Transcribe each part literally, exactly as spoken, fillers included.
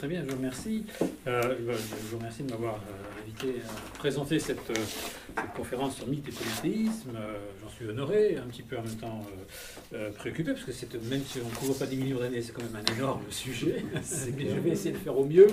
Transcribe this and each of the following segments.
Très bien, je vous remercie. Euh, je vous remercie de m'avoir euh, invité à présenter cette, euh, cette conférence sur mythe et polythéisme. Euh, J'en suis honoré, un petit peu en même temps euh, euh, préoccupé, parce que c'est, même si on ne couvre pas des millions d'années, c'est quand même un énorme sujet. Mais je vais essayer de faire au mieux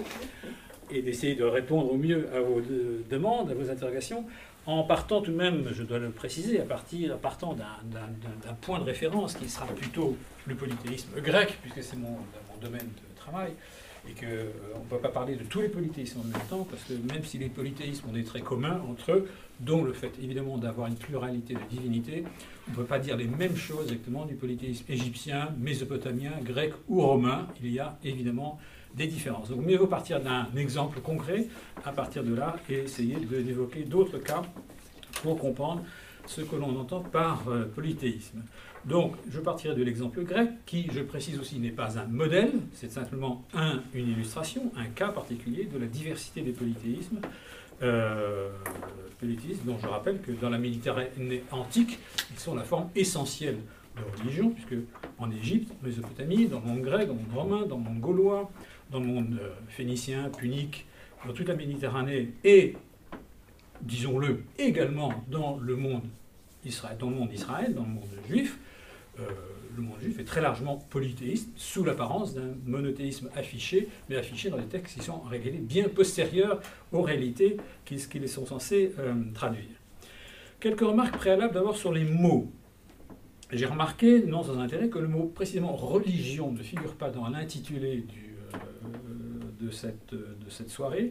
et d'essayer de répondre au mieux à vos de, demandes, à vos interrogations, en partant tout de même, je dois le préciser, à partir, en partant d'un point de référence qui sera plutôt le polythéisme grec, puisque c'est mon, mon domaine de travail. Et qu'on euh, ne peut pas parler de tous les polythéismes en même temps, parce que même si les polythéismes ont des traits communs entre eux, dont le fait évidemment d'avoir une pluralité de divinités, on ne peut pas dire les mêmes choses exactement du polythéisme égyptien, mésopotamien, grec ou romain. Il y a évidemment des différences. Donc mieux vaut partir d'un exemple concret, à partir de là, et essayer d'évoquer d'autres cas pour comprendre ce que l'on entend par euh, polythéisme. Donc, je partirai de l'exemple grec, qui, je précise aussi, n'est pas un modèle, c'est simplement un, une illustration, un cas particulier de la diversité des polythéismes. Euh, polythéismes dont je rappelle que dans la Méditerranée antique, ils sont la forme essentielle de religion, puisque en Égypte, en Mésopotamie, dans le monde grec, dans le monde romain, dans le monde gaulois, dans le monde euh, phénicien, punique, dans toute la Méditerranée, et, disons-le, également dans le monde Israël, dans le monde d'Israël, dans le monde juif, euh, le monde juif est très largement polythéiste, sous l'apparence d'un monothéisme affiché, mais affiché dans des textes qui sont en réalité bien postérieurs aux réalités qu'ils sont censés euh, traduire. Quelques remarques préalables d'abord sur les mots. J'ai remarqué, non sans intérêt, que le mot précisément religion ne figure pas dans l'intitulé euh, de, cette, de cette soirée.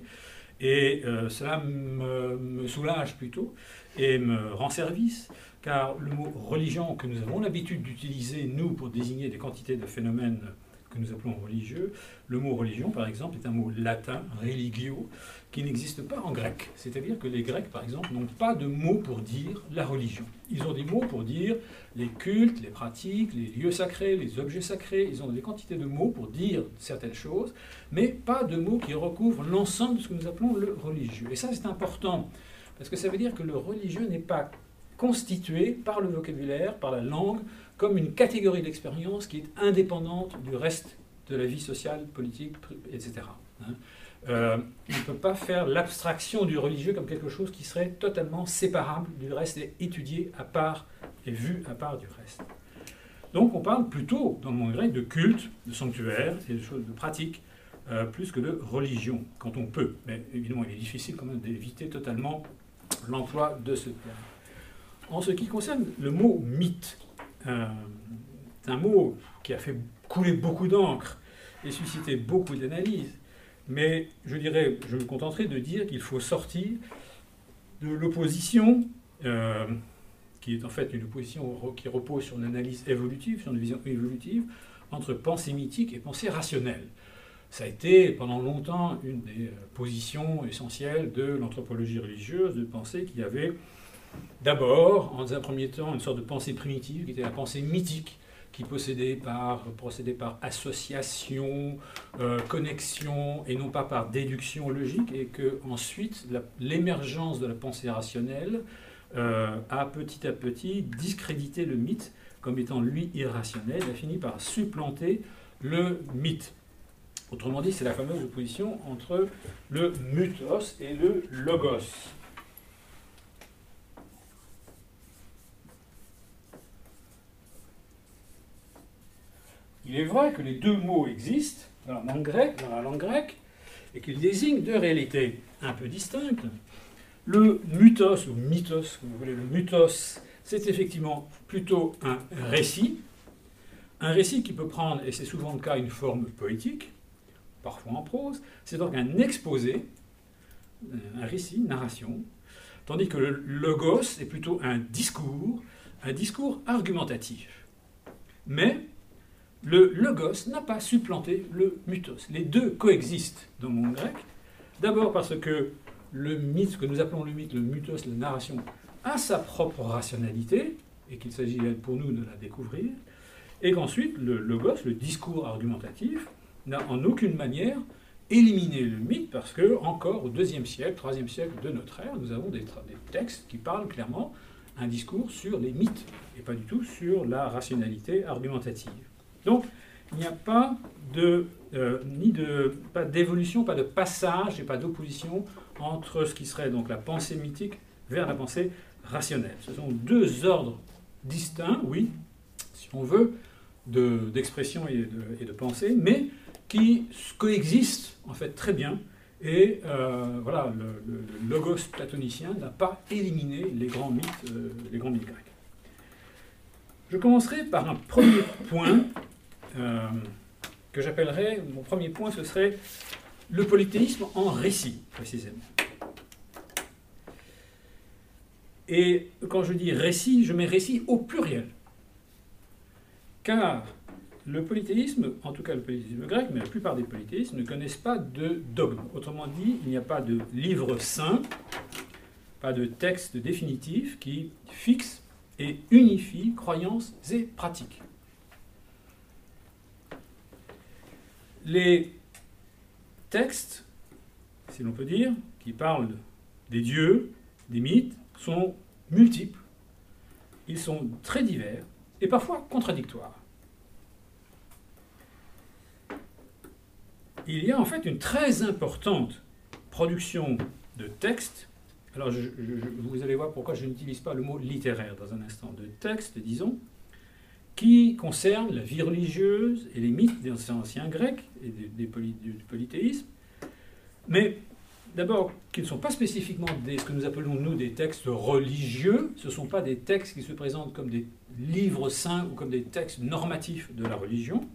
Et euh, cela me, me soulage plutôt et me rend service, car le mot religion que nous avons l'habitude d'utiliser, nous, pour désigner des quantités de phénomènes que nous appelons religieux, le mot religion, par exemple, est un mot latin, religio, qui n'existe pas en grec. C'est-à-dire que les Grecs, par exemple, n'ont pas de mots pour dire la religion. Ils ont des mots pour dire les cultes, les pratiques, les lieux sacrés, les objets sacrés. Ils ont des quantités de mots pour dire certaines choses, mais pas de mots qui recouvrent l'ensemble de ce que nous appelons le religieux. Et ça, c'est important, parce que ça veut dire que le religieux n'est pas constitué par le vocabulaire, par la langue, comme une catégorie d'expérience qui est indépendante du reste de la vie sociale, politique, et cetera. Hein. Euh, on ne peut pas faire l'abstraction du religieux comme quelque chose qui serait totalement séparable du reste et étudié à part et vu à part du reste. Donc on parle plutôt, dans le monde grec, de culte, de sanctuaire, et de choses de pratique, euh, plus que de religion, quand on peut. Mais évidemment, il est difficile quand même d'éviter totalement l'emploi de ce terme. En ce qui concerne le mot mythe, euh, c'est un mot qui a fait couler beaucoup d'encre et suscité beaucoup d'analyses, mais je dirais, je me contenterai de dire qu'il faut sortir de l'opposition, euh, qui est en fait une opposition qui repose sur une analyse évolutive, sur une vision évolutive, entre pensée mythique et pensée rationnelle. Ça a été pendant longtemps une des positions essentielles de l'anthropologie religieuse, de penser qu'il y avait d'abord, en un premier temps, une sorte de pensée primitive qui était la pensée mythique, qui possédait par, procédait par association, euh, connexion, et non pas par déduction logique, et que ensuite l'émergence de la pensée rationnelle euh, a petit à petit discrédité le mythe comme étant lui irrationnel, et a fini par supplanter le mythe. Autrement dit, c'est la fameuse opposition entre le mythos et le logos. Il est vrai que les deux mots existent dans la langue grecque, dans la langue grecque, et qu'ils désignent deux réalités un peu distinctes. Le mythos, ou mythos, comme vous voulez, le mythos, c'est effectivement plutôt un récit, un récit qui peut prendre, et c'est souvent le cas, une forme poétique, parfois en prose, c'est donc un exposé, un récit, une narration, tandis que le logos est plutôt un discours, un discours argumentatif. Mais le logos n'a pas supplanté le mythos. Les deux coexistent dans le monde grec. D'abord parce que le mythe, ce que nous appelons le mythe, le mythos, la narration, a sa propre rationalité, et qu'il s'agit pour nous de la découvrir, et qu'ensuite le logos, le discours argumentatif, n'a en aucune manière éliminé le mythe, parce que encore au deuxième siècle, troisième siècle de notre ère, nous avons des, des textes qui parlent clairement un discours sur les mythes, et pas du tout sur la rationalité argumentative. Donc, il n'y a pas de, euh, ni de, pas d'évolution, pas de passage et pas d'opposition entre ce qui serait donc la pensée mythique vers la pensée rationnelle. Ce sont deux ordres distincts, oui, si on veut, de, d'expression et de, et de pensée, mais qui coexistent en fait très bien. Et euh, voilà, le, le, le logos platonicien n'a pas éliminé les grands mythes, euh, les grands mythes grecs. Je commencerai par un premier point euh, que j'appellerais, mon premier point, ce serait le polythéisme en récit, précisément. Et quand je dis récit, je mets récit au pluriel. Car le polythéisme, en tout cas le polythéisme grec, mais la plupart des polythéismes ne connaissent pas de dogme. Autrement dit, il n'y a pas de livre saint, pas de texte définitif qui fixe et unifie croyances et pratiques. Les textes, si l'on peut dire, qui parlent des dieux, des mythes, sont multiples, ils sont très divers et parfois contradictoires. Il y a en fait une très importante production de textes. Alors je, je, vous allez voir pourquoi je n'utilise pas le mot littéraire dans un instant. De textes, disons, qui concernent la vie religieuse et les mythes des anciens grecs et des, des poly, du polythéisme. Mais d'abord, qui ne sont pas spécifiquement des, ce que nous appelons nous des textes religieux. Ce ne sont pas des textes qui se présentent comme des livres saints ou comme des textes normatifs de la religion.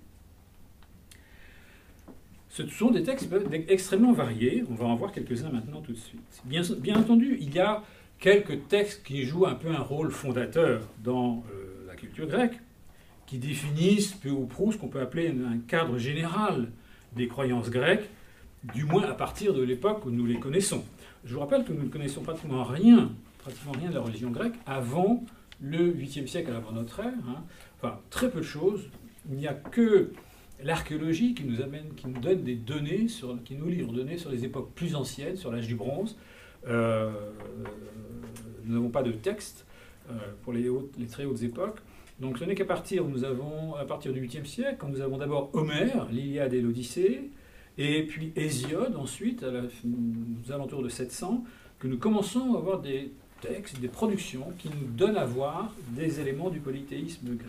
Ce sont des textes extrêmement variés. On va en voir quelques-uns maintenant tout de suite. Bien, bien entendu, il y a quelques textes qui jouent un peu un rôle fondateur dans euh, la culture grecque, qui définissent peu ou prou ce qu'on peut appeler un cadre général des croyances grecques, du moins à partir de l'époque où nous les connaissons. Je vous rappelle que nous ne connaissons pratiquement rien, pratiquement rien de la religion grecque avant le huitième siècle avant notre ère. Hein. Enfin, très peu de choses. Il n'y a que l'archéologie qui nous amène, qui nous donne des données, sur, qui nous livre des données sur les époques plus anciennes, sur l'âge du bronze. Euh, nous n'avons pas de texte euh, pour les, hautes, les très hautes époques. Donc ce n'est qu'à partir, nous avons, à partir du huitième siècle, quand nous avons d'abord Homère, l'Iliade et l'Odyssée, et puis Hésiode ensuite, à la, aux alentours de sept cents, que nous commençons à avoir des textes, des productions qui nous donnent à voir des éléments du polythéisme grec.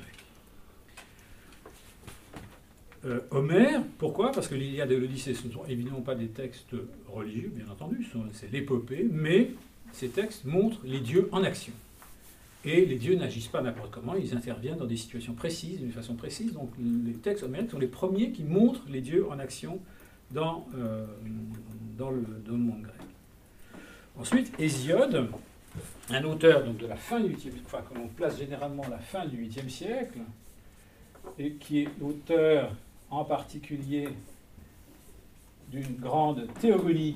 Euh, Homère, pourquoi? Parce que l'Iliade et l'Odyssée, ce ne sont évidemment pas des textes religieux, bien entendu, c'est l'épopée, mais ces textes montrent les dieux en action. Et les dieux n'agissent pas n'importe comment, ils interviennent dans des situations précises, d'une façon précise. Donc les textes homériques sont les premiers qui montrent les dieux en action dans, euh, dans, le, dans le monde grec. Ensuite, Hésiode, un auteur donc, de la fin du huitième, enfin, que l'on place généralement à la fin du huitième siècle, et qui est l'auteur en particulier d'une grande théogonie,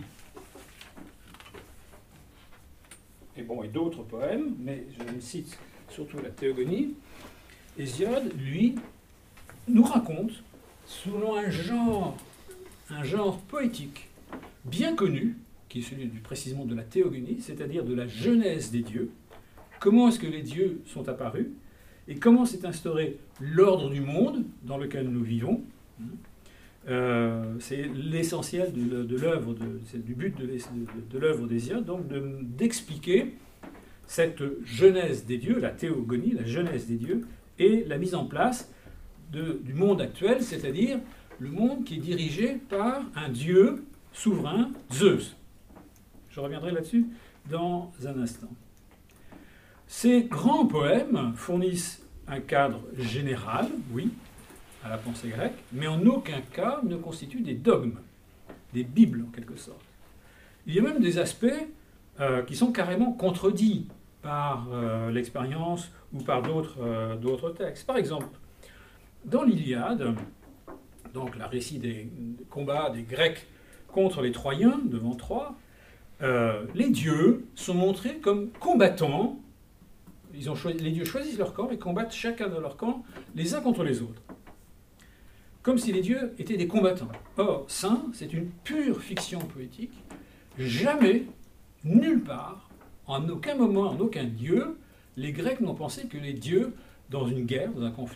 et bon, et d'autres poèmes, mais je me cite surtout la théogonie. Hésiode, lui, nous raconte, selon un genre, un genre poétique bien connu, qui est celui du, précisément de la théogonie, c'est-à-dire de la genèse des dieux, comment est-ce que les dieux sont apparus, et comment s'est instauré l'ordre du monde dans lequel nous vivons. Euh, c'est l'essentiel de, de l'œuvre, c'est du but de, de, de l'œuvre d'Hésiode, donc de, d'expliquer cette genèse des dieux, la théogonie, la genèse des dieux, et la mise en place de, du monde actuel, c'est-à-dire le monde qui est dirigé par un dieu souverain, Zeus. Je reviendrai là-dessus dans un instant. Ces grands poèmes fournissent un cadre général, oui, à la pensée grecque, mais en aucun cas ne constituent des dogmes, des bibles en quelque sorte. Il y a même des aspects euh, qui sont carrément contredits par euh, l'expérience ou par d'autres, euh, d'autres textes. Par exemple, dans l'Iliade, donc le récit des combats des Grecs contre les Troyens devant Troie, euh, les dieux sont montrés comme combattants. Ils ont choisi, les dieux choisissent leur camp et combattent chacun de leur camp les uns contre les autres. Comme si les dieux étaient des combattants. Or, Saint, c'est une pure fiction poétique. Jamais, nulle part, en aucun moment, en aucun dieu, les Grecs n'ont pensé que les dieux, dans une guerre, dans un conflit,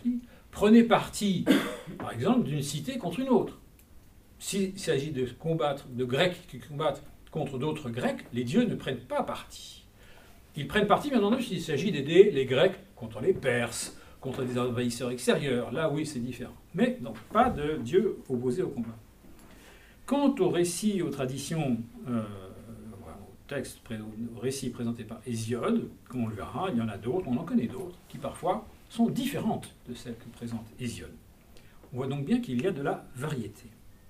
prenaient parti, par exemple, d'une cité contre une autre. S'il s'agit de combattre, de Grecs qui combattent contre d'autres Grecs, les dieux ne prennent pas parti. Ils prennent parti, bien entendu, s'il s'agit d'aider les Grecs contre les Perses, contre des envahisseurs extérieurs. Là, oui, c'est différent. Mais donc, pas de dieux opposés au combat. Quant aux récits, aux traditions, euh, au texte, au récit présenté par Hésiode, comme on le verra, il y en a d'autres, on en connaît d'autres, qui parfois sont différentes de celles que présente Hésiode. On voit donc bien qu'il y a de la variété.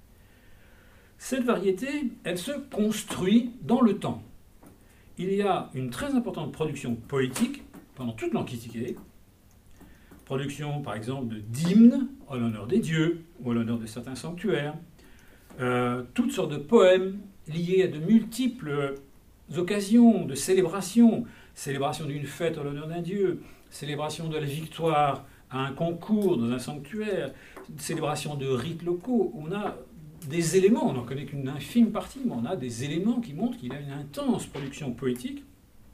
Cette variété, elle se construit dans le temps. Il y a une très importante production poétique pendant toute l'Antiquité. Production, par exemple, d'hymnes en l'honneur des dieux ou en l'honneur de certains sanctuaires. Euh, toutes sortes de poèmes liés à de multiples occasions de célébration. Célébration d'une fête en l'honneur d'un dieu, célébration de la victoire à un concours dans un sanctuaire, célébration de rites locaux. On a des éléments, on n'en connaît qu'une infime partie, mais on a des éléments qui montrent qu'il y a une intense production poétique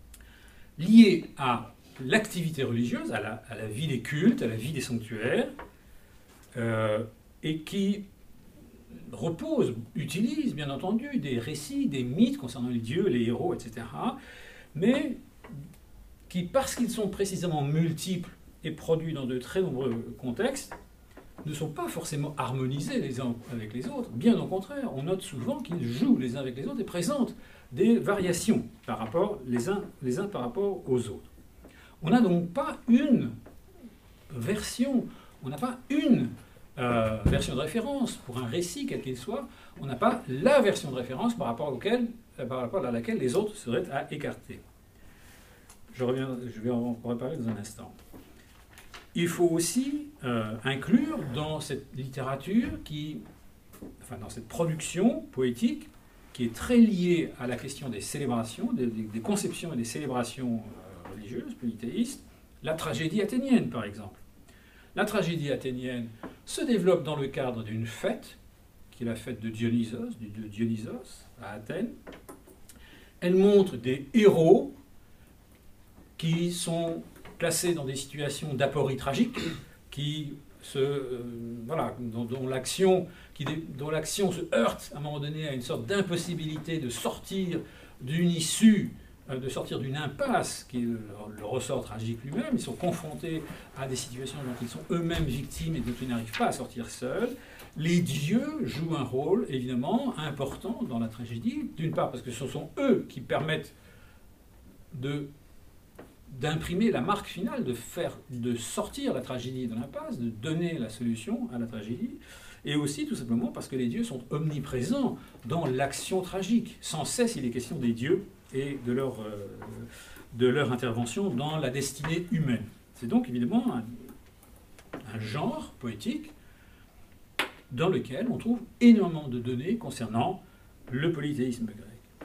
liée à l'activité religieuse, à la, à la vie des cultes, à la vie des sanctuaires, euh, et qui repose, utilise bien entendu des récits, des mythes concernant les dieux, les héros, et cetera, mais qui, parce qu'ils sont précisément multiples et produits dans de très nombreux contextes, ne sont pas forcément harmonisés les uns avec les autres. Bien au contraire, on note souvent qu'ils jouent les uns avec les autres et présentent des variations par rapport, les uns, les uns par rapport aux autres. On n'a donc pas une version, on n'a pas une euh, version de référence pour un récit, quel qu'il soit, on n'a pas la version de référence par rapport, auquel, par rapport à laquelle les autres seraient à écarter. Je, reviens, je vais en reparler dans un instant. Il faut aussi euh, inclure dans cette littérature, qui, enfin dans cette production poétique, qui est très liée à la question des célébrations, des, des conceptions et des célébrations euh, religieuses, polythéistes, la tragédie athénienne par exemple. La tragédie athénienne se développe dans le cadre d'une fête, qui est la fête de Dionysos, du dieu Dionysos, à Athènes. Elle montre des héros qui sont placés dans des situations d'aporie tragique, qui se, euh, voilà, dont, dont l'action, qui, dont l'action se heurte à un moment donné à une sorte d'impossibilité de sortir d'une issue, euh, de sortir d'une impasse, qui est le, le ressort tragique lui-même. Ils sont confrontés à des situations dont ils sont eux-mêmes victimes et dont ils n'arrivent pas à sortir seuls. Les dieux jouent un rôle évidemment important dans la tragédie, d'une part parce que ce sont eux qui permettent de d'imprimer la marque finale, de faire, de sortir la tragédie de l'impasse, de donner la solution à la tragédie, et aussi tout simplement parce que les dieux sont omniprésents dans l'action tragique. Sans cesse, il est question des dieux et de leur, euh, de leur intervention dans la destinée humaine. C'est donc évidemment un, un genre poétique dans lequel on trouve énormément de données concernant le polythéisme grec.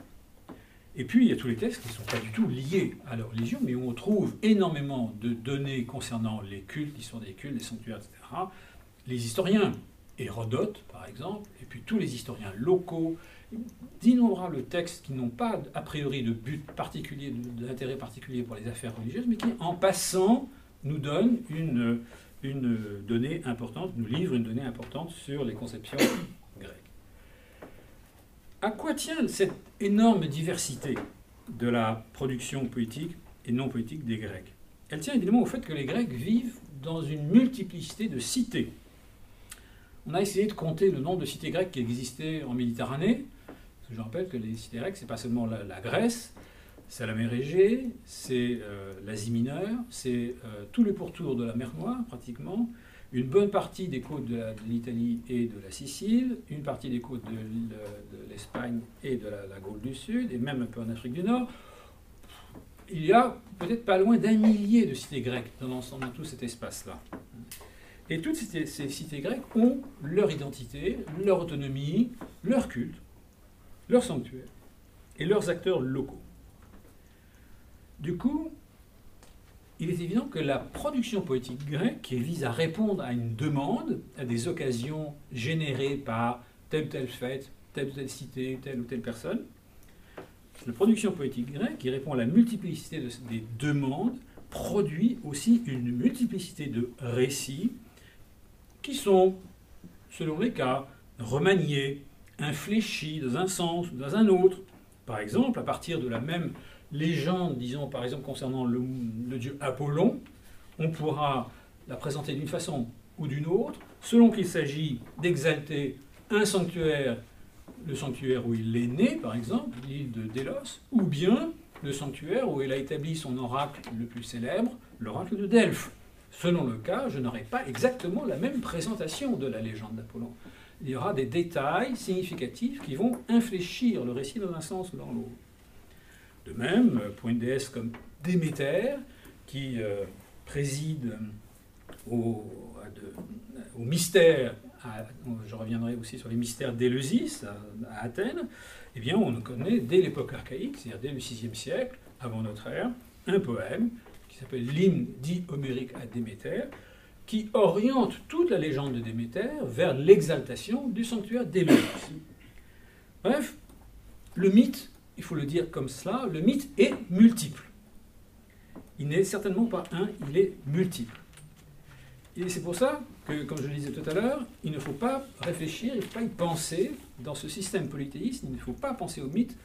Et puis, il y a tous les textes qui ne sont pas du tout liés à la religion, mais où on trouve énormément de données concernant les cultes, l'histoire des cultes, les sanctuaires, et cetera. Les historiens, Hérodote, par exemple, et puis tous les historiens locaux, d'innombrables textes qui n'ont pas, a priori, de but particulier, d'intérêt particulier pour les affaires religieuses, mais qui, en passant, nous donnent une, une donnée importante, nous livrent une donnée importante sur les conceptions grecques. À quoi tient cette énorme diversité de la production poétique et non poétique des Grecs? Elle tient évidemment au fait que les Grecs vivent dans une multiplicité de cités. On a essayé de compter le nombre de cités grecques qui existaient en Méditerranée. Parce que je rappelle que les cités grecques, ce n'est pas seulement la, la Grèce, c'est la mer Égée, c'est euh, l'Asie mineure, c'est euh, tout le pourtour de la mer Noire, pratiquement, une bonne partie des côtes de, la, de l'Italie et de la Sicile, une partie des côtes de, de l'Espagne et de la, la Gaule du Sud, et même un peu en Afrique du Nord. Il y a peut-être pas loin d'un millier de cités grecques dans l'ensemble de tout cet espace-là. Et toutes ces, ces cités grecques ont leur identité, leur autonomie, leur culte, leur sanctuaire et leurs acteurs locaux. Du coup, il est évident que la production poétique grecque, qui vise à répondre à une demande, à des occasions générées par telle ou telle fête, telle ou telle cité, telle ou telle personne, la production poétique grecque, qui répond à la multiplicité de, des demandes, produit aussi une multiplicité de récits qui sont, selon les cas, remaniés, infléchis dans un sens ou dans un autre. Par exemple, à partir de la même légende, disons par exemple concernant le, le dieu Apollon, on pourra la présenter d'une façon ou d'une autre, selon qu'il s'agit d'exalter un sanctuaire, le sanctuaire où il est né, par exemple, l'île de Délos, ou bien le sanctuaire où il a établi son oracle le plus célèbre, l'oracle de Delphes. Selon le cas, je n'aurai pas exactement la même présentation de la légende d'Apollon. Il y aura des détails significatifs qui vont infléchir le récit dans un sens ou dans l'autre. De même, pour une déesse comme Déméter, qui euh, préside au, à de, au mystère, à, je reviendrai aussi sur les mystères d'Éleusis à, à Athènes, eh bien on connaît dès l'époque archaïque, c'est-à-dire dès le sixième siècle, avant notre ère, un poème qui s'appelle l'hymne dit homérique à Déméter, qui oriente toute la légende de Déméter vers l'exaltation du sanctuaire d'Éleusis. Bref, le mythe, il faut le dire comme cela, le mythe est multiple. Il n'est certainement pas un, il est multiple. Et c'est pour ça que, comme je le disais tout à l'heure, il ne faut pas réfléchir, il ne faut pas y penser, dans ce système polythéiste, il ne faut pas penser au mythe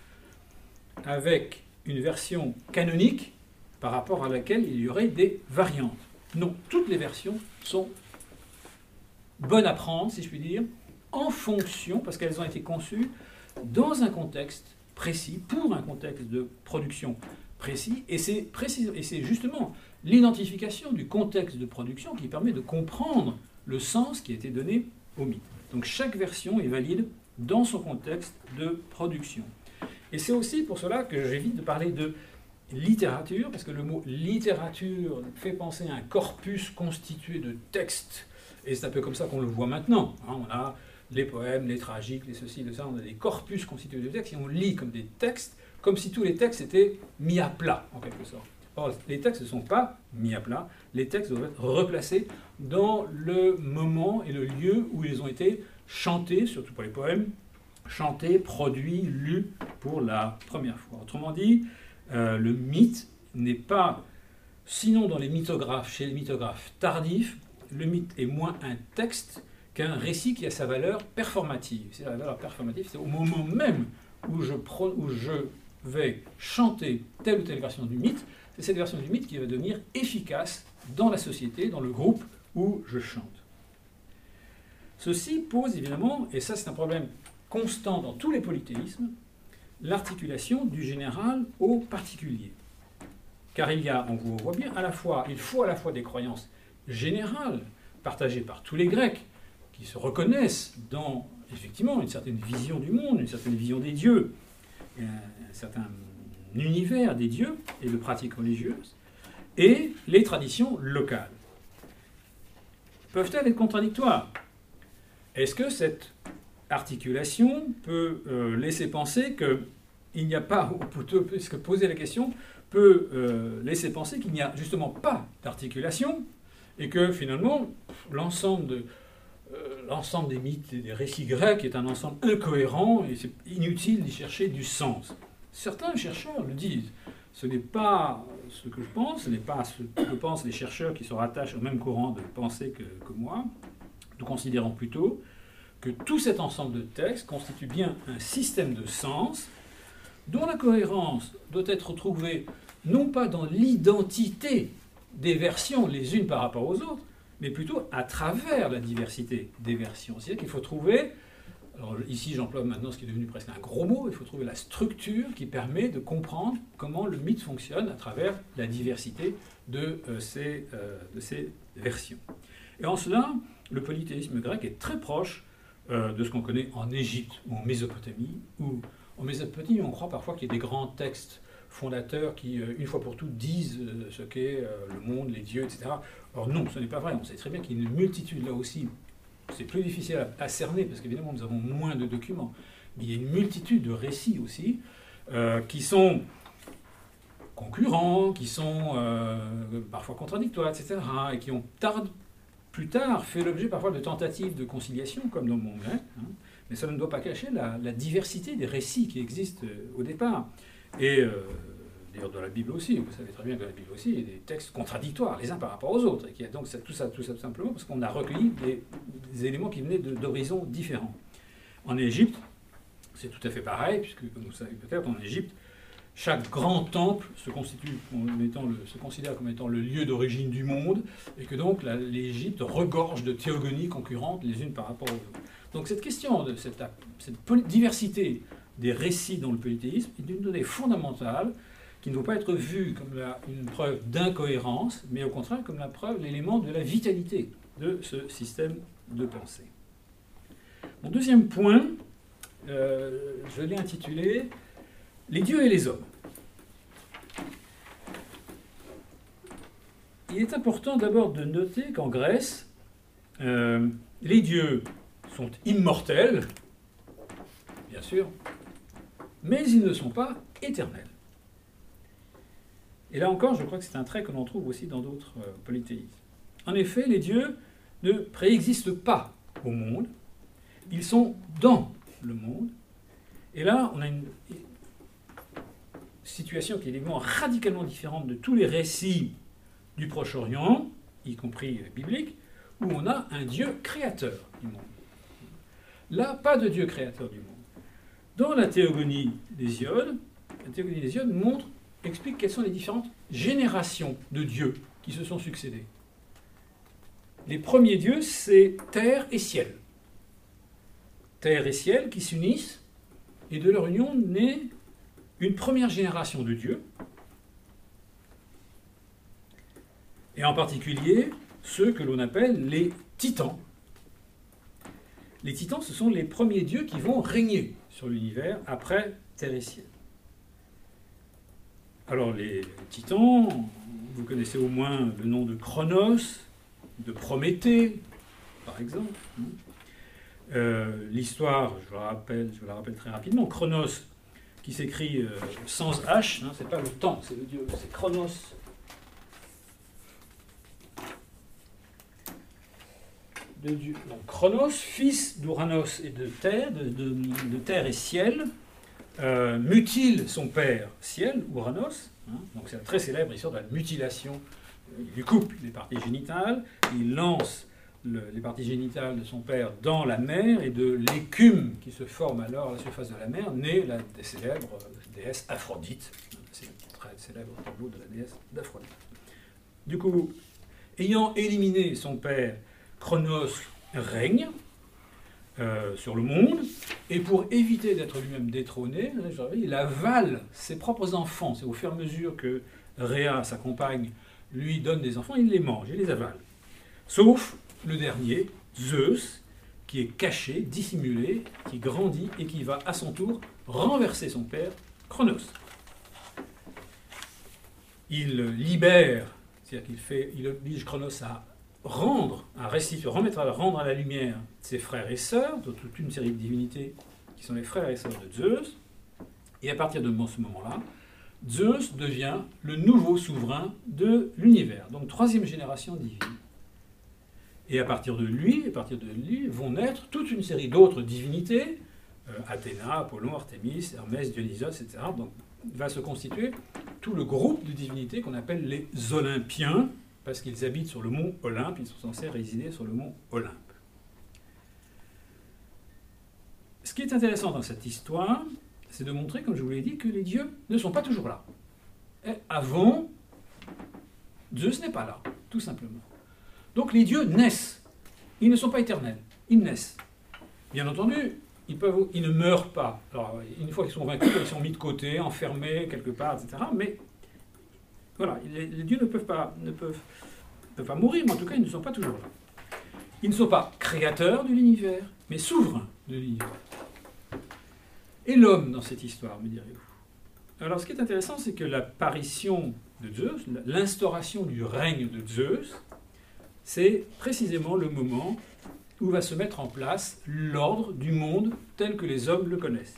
avec une version canonique par rapport à laquelle il y aurait des variantes. Non, toutes les versions sont bonnes à prendre, si je puis dire, en fonction, parce qu'elles ont été conçues dans un contexte précis, pour un contexte de production précis, et c'est précis, et c'est justement l'identification du contexte de production qui permet de comprendre le sens qui a été donné au mythe. Donc chaque version est valide dans son contexte de production. Et c'est aussi pour cela que j'évite de parler de littérature, parce que le mot littérature fait penser à un corpus constitué de textes, et c'est un peu comme ça qu'on le voit maintenant. On a les poèmes, les tragiques, les ceci, les ça, on a des corpus constitués de textes, et on lit comme des textes, comme si tous les textes étaient mis à plat, en quelque sorte. Or, les textes ne sont pas mis à plat, les textes doivent être replacés dans le moment et le lieu où ils ont été chantés, surtout pour les poèmes, chantés, produits, lus pour la première fois. Autrement dit, euh, le mythe n'est pas, sinon dans les mythographes, chez les mythographes tardifs, le mythe est moins un texte qu'un récit qui a sa valeur performative. C'est la valeur performative, c'est au moment même où je, pro, où je vais chanter telle ou telle version du mythe, c'est cette version du mythe qui va devenir efficace dans la société, dans le groupe où je chante. Ceci pose évidemment, et ça c'est un problème constant dans tous les polythéismes, l'articulation du général au particulier. Car il y a, on voit bien, à la fois, il faut à la fois des croyances générales, partagées par tous les Grecs, qui se reconnaissent dans, effectivement, une certaine vision du monde, une certaine vision des dieux, un certain univers des dieux et de pratiques religieuses, et les traditions locales. Peuvent-elles être contradictoires? Est-ce que cette articulation peut euh, laisser penser qu'il n'y a pas, ou plutôt, puisque poser la question, peut euh, laisser penser qu'il n'y a justement pas d'articulation, et que finalement, l'ensemble de, euh, l'ensemble des mythes et des récits grecs est un ensemble incohérent, et c'est inutile d'y chercher du sens. Certains chercheurs le disent. Ce n'est pas ce que je pense, ce n'est pas ce que pensent les chercheurs qui se rattachent au même courant de pensée que, que moi. Nous considérons plutôt que tout cet ensemble de textes constitue bien un système de sens dont la cohérence doit être trouvée non pas dans l'identité des versions les unes par rapport aux autres, mais plutôt à travers la diversité des versions. C'est-à-dire qu'il faut trouver, alors ici j'emploie maintenant ce qui est devenu presque un gros mot, il faut trouver la structure qui permet de comprendre comment le mythe fonctionne à travers la diversité de, euh, ces, euh, de ces versions. Et en cela, le polythéisme grec est très proche euh, de ce qu'on connaît en Égypte ou en Mésopotamie, où en Mésopotamie on croit parfois qu'il y a des grands textes fondateurs qui, euh, une fois pour toutes, disent euh, ce qu'est euh, le monde, les dieux, et cetera. Or non, ce n'est pas vrai, on sait très bien qu'il y a une multitude là aussi. C'est plus difficile à, à cerner, parce qu'évidemment, nous avons moins de documents. Mais il y a une multitude de récits aussi, euh, qui sont concurrents, qui sont euh, parfois contradictoires, et cetera, et qui ont tard, plus tard fait l'objet parfois de tentatives de conciliation, comme dans le monde grec. Hein. Mais ça ne doit pas cacher la, la diversité des récits qui existent euh, au départ. Et euh, d'ailleurs dans la Bible aussi, vous savez très bien que dans la Bible aussi, il y a des textes contradictoires les uns par rapport aux autres. Et qu'il y a donc ça, tout, ça, tout ça tout simplement parce qu'on a recueilli des, des éléments qui venaient d'horizons différents. En Égypte, c'est tout à fait pareil, puisque, comme vous savez peut-être, en Égypte, chaque grand temple se, constitue comme étant le, se considère comme étant le lieu d'origine du monde, et que donc l'Égypte regorge de théogonies concurrentes les unes par rapport aux autres. Donc cette question de cette, cette diversité des récits dans le polythéisme est une donnée fondamentale qui ne doit pas être vue comme la, une preuve d'incohérence, mais au contraire comme la preuve, l'élément de la vitalité de ce système de pensée. Mon deuxième point, euh, je l'ai intitulé « Les dieux et les hommes ». Il est important d'abord de noter qu'en Grèce, euh, les dieux sont immortels, bien sûr, mais ils ne sont pas éternels. Et là encore, je crois que c'est un trait que l'on trouve aussi dans d'autres euh, polythéismes. En effet, les dieux ne préexistent pas au monde, ils sont dans le monde. Et là, on a une situation qui est évidemment radicalement différente de tous les récits du Proche-Orient, y compris bibliques, où on a un Dieu créateur du monde. Là, pas de Dieu créateur du monde. Dans la théogonie d'Hésiode, la théogonie d'Hésiode montre, explique quelles sont les différentes générations de dieux qui se sont succédés. Les premiers dieux, c'est terre et ciel. Terre et ciel qui s'unissent, et de leur union naît une première génération de dieux, et en particulier ceux que l'on appelle les titans. Les titans, ce sont les premiers dieux qui vont régner sur l'univers après terre et ciel. Alors les titans, vous connaissez au moins le nom de Cronos, de Prométhée, par exemple. Euh, L'histoire, je vous la rappelle, je vous la rappelle très rapidement. Cronos, qui s'écrit euh, sans H, hein, c'est pas le temps, c'est le dieu, c'est Cronos. De Dieu. Donc Cronos, fils d'Ouranos et de Terre, de, de, de Terre et ciel, euh, mutile son père ciel, Ouranos. Hein, donc c'est la très célèbre histoire de la mutilation. Il lui coupe les parties génitales, il lance le, les parties génitales de son père dans la mer, et de l'écume qui se forme alors à la surface de la mer naît la célèbre déesse Aphrodite. C'est le très célèbre tableau de la déesse d'Aphrodite. Du coup, ayant éliminé son père, Cronos règne euh, sur le monde, et pour éviter d'être lui-même détrôné, il avale ses propres enfants. C'est au fur et à mesure que Rhea, sa compagne, lui donne des enfants, il les mange, il les avale. Sauf le dernier, Zeus, qui est caché, dissimulé, qui grandit et qui va à son tour renverser son père, Cronos. Il libère, c'est-à-dire qu'il fait, il oblige Cronos à rendre, à restituer, remettre à rendre à la lumière ses frères et sœurs, de toute une série de divinités qui sont les frères et sœurs de Zeus. Et à partir de ce moment-là, Zeus devient le nouveau souverain de l'univers, donc troisième génération divine. Et à partir de lui, à partir de lui, vont naître toute une série d'autres divinités, euh, Athéna, Apollon, Artémis, Hermès, Dionysos, et cetera. Donc va se constituer tout le groupe de divinités qu'on appelle les Olympiens, parce qu'ils habitent sur le mont Olympe, ils sont censés résider sur le mont Olympe. Ce qui est intéressant dans cette histoire, c'est de montrer, comme je vous l'ai dit, que les dieux ne sont pas toujours là. Et avant, Zeus n'est pas là, tout simplement. Donc les dieux naissent. Ils ne sont pas éternels, ils naissent. Bien entendu, ils, peuvent, ils ne meurent pas. Alors, une fois qu'ils sont vaincus, ils sont mis de côté, enfermés quelque part, et cetera. Mais voilà, les, les dieux ne peuvent pas, ne peuvent, ne peuvent pas mourir, mais en tout cas, ils ne sont pas toujours là. Ils ne sont pas créateurs de l'univers, mais souverains de l'univers. Et l'homme dans cette histoire, me direz-vous? Alors, ce qui est intéressant, c'est que l'apparition de Zeus, l'instauration du règne de Zeus, c'est précisément le moment où va se mettre en place l'ordre du monde tel que les hommes le connaissent.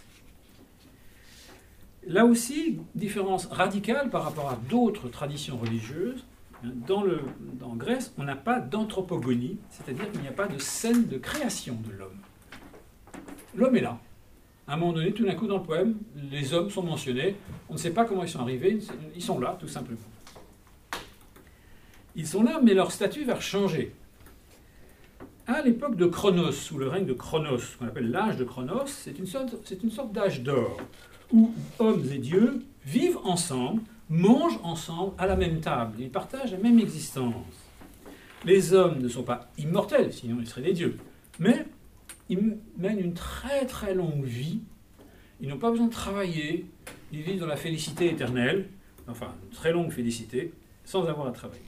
Là aussi, différence radicale par rapport à d'autres traditions religieuses. Dans, le, dans Grèce, on n'a pas d'anthropogonie, c'est-à-dire qu'il n'y a pas de scène de création de l'homme. L'homme est là, À un moment donné, tout d'un coup, dans le poème, les hommes sont mentionnés. On ne sait pas comment ils sont arrivés. Ils sont là, tout simplement. Ils sont là, mais leur statut va changer. À l'époque de Chronos, sous le règne de Chronos, qu'on appelle l'âge de Chronos, c'est une sorte, c'est une sorte d'âge d'or, où hommes et dieux vivent ensemble, mangent ensemble à la même table. Ils partagent la même existence. Les hommes ne sont pas immortels, sinon ils seraient des dieux, mais ils mènent une très très longue vie. Ils n'ont pas besoin de travailler. Ils vivent dans la félicité éternelle, enfin une très longue félicité, sans avoir à travailler.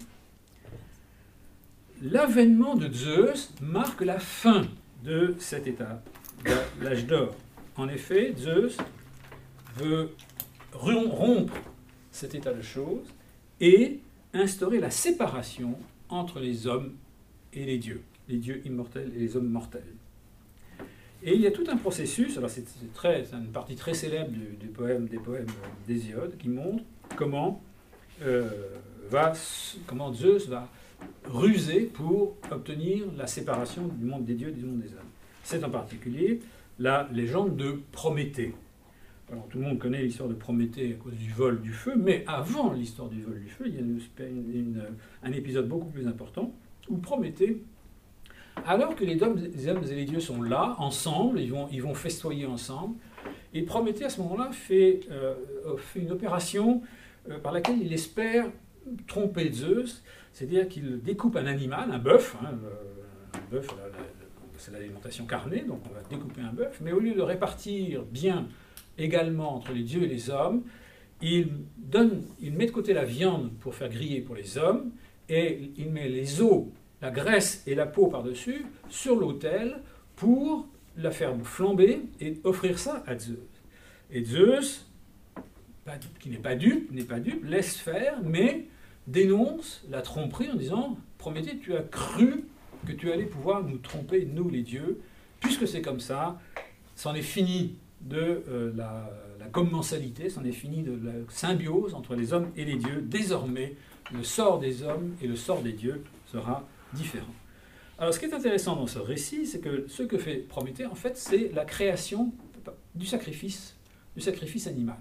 L'avènement de Zeus marque la fin de cet état, de l'âge d'or. En effet, Zeus veut rompre cet état de choses et instaurer la séparation entre les hommes et les dieux, les dieux immortels et les hommes mortels. Et il y a tout un processus, alors c'est, c'est, très, c'est une partie très célèbre du, du poème, des poèmes d'Hésiode, qui montre comment, euh, va, comment Zeus va ruser pour obtenir la séparation du monde des dieux et du monde des hommes. C'est en particulier la légende de Prométhée. Alors, tout le monde connaît l'histoire de Prométhée à cause du vol du feu, mais avant l'histoire du vol du feu, il y a une, une, une, un épisode beaucoup plus important où Prométhée, alors que les hommes, les hommes et les dieux sont là, ensemble, ils vont, ils vont festoyer ensemble, et Prométhée, à ce moment-là, fait, euh, fait une opération euh, par laquelle il espère tromper Zeus, c'est-à-dire qu'il découpe un animal, un bœuf, hein, le, un bœuf, la, la, c'est l'alimentation carnée, donc on va découper un bœuf, mais au lieu de répartir bien également entre les dieux et les hommes, il, donne, il met de côté la viande pour faire griller pour les hommes, et il met les os, la graisse et la peau par-dessus, sur l'autel, pour la faire flamber et offrir ça à Zeus. Et Zeus, qui n'est pas dupe, n'est pas dupe, laisse faire, mais dénonce la tromperie en disant « Prométhée, tu as cru que tu allais pouvoir nous tromper, nous les dieux, puisque c'est comme ça, c'en est fini de euh, la, la commensalité, c'en est fini de la symbiose entre les hommes et les dieux. Désormais, le sort des hommes et le sort des dieux sera différent. » Alors, ce qui est intéressant dans ce récit, c'est que ce que fait Prométhée, en fait, c'est la création du sacrifice, du sacrifice animal.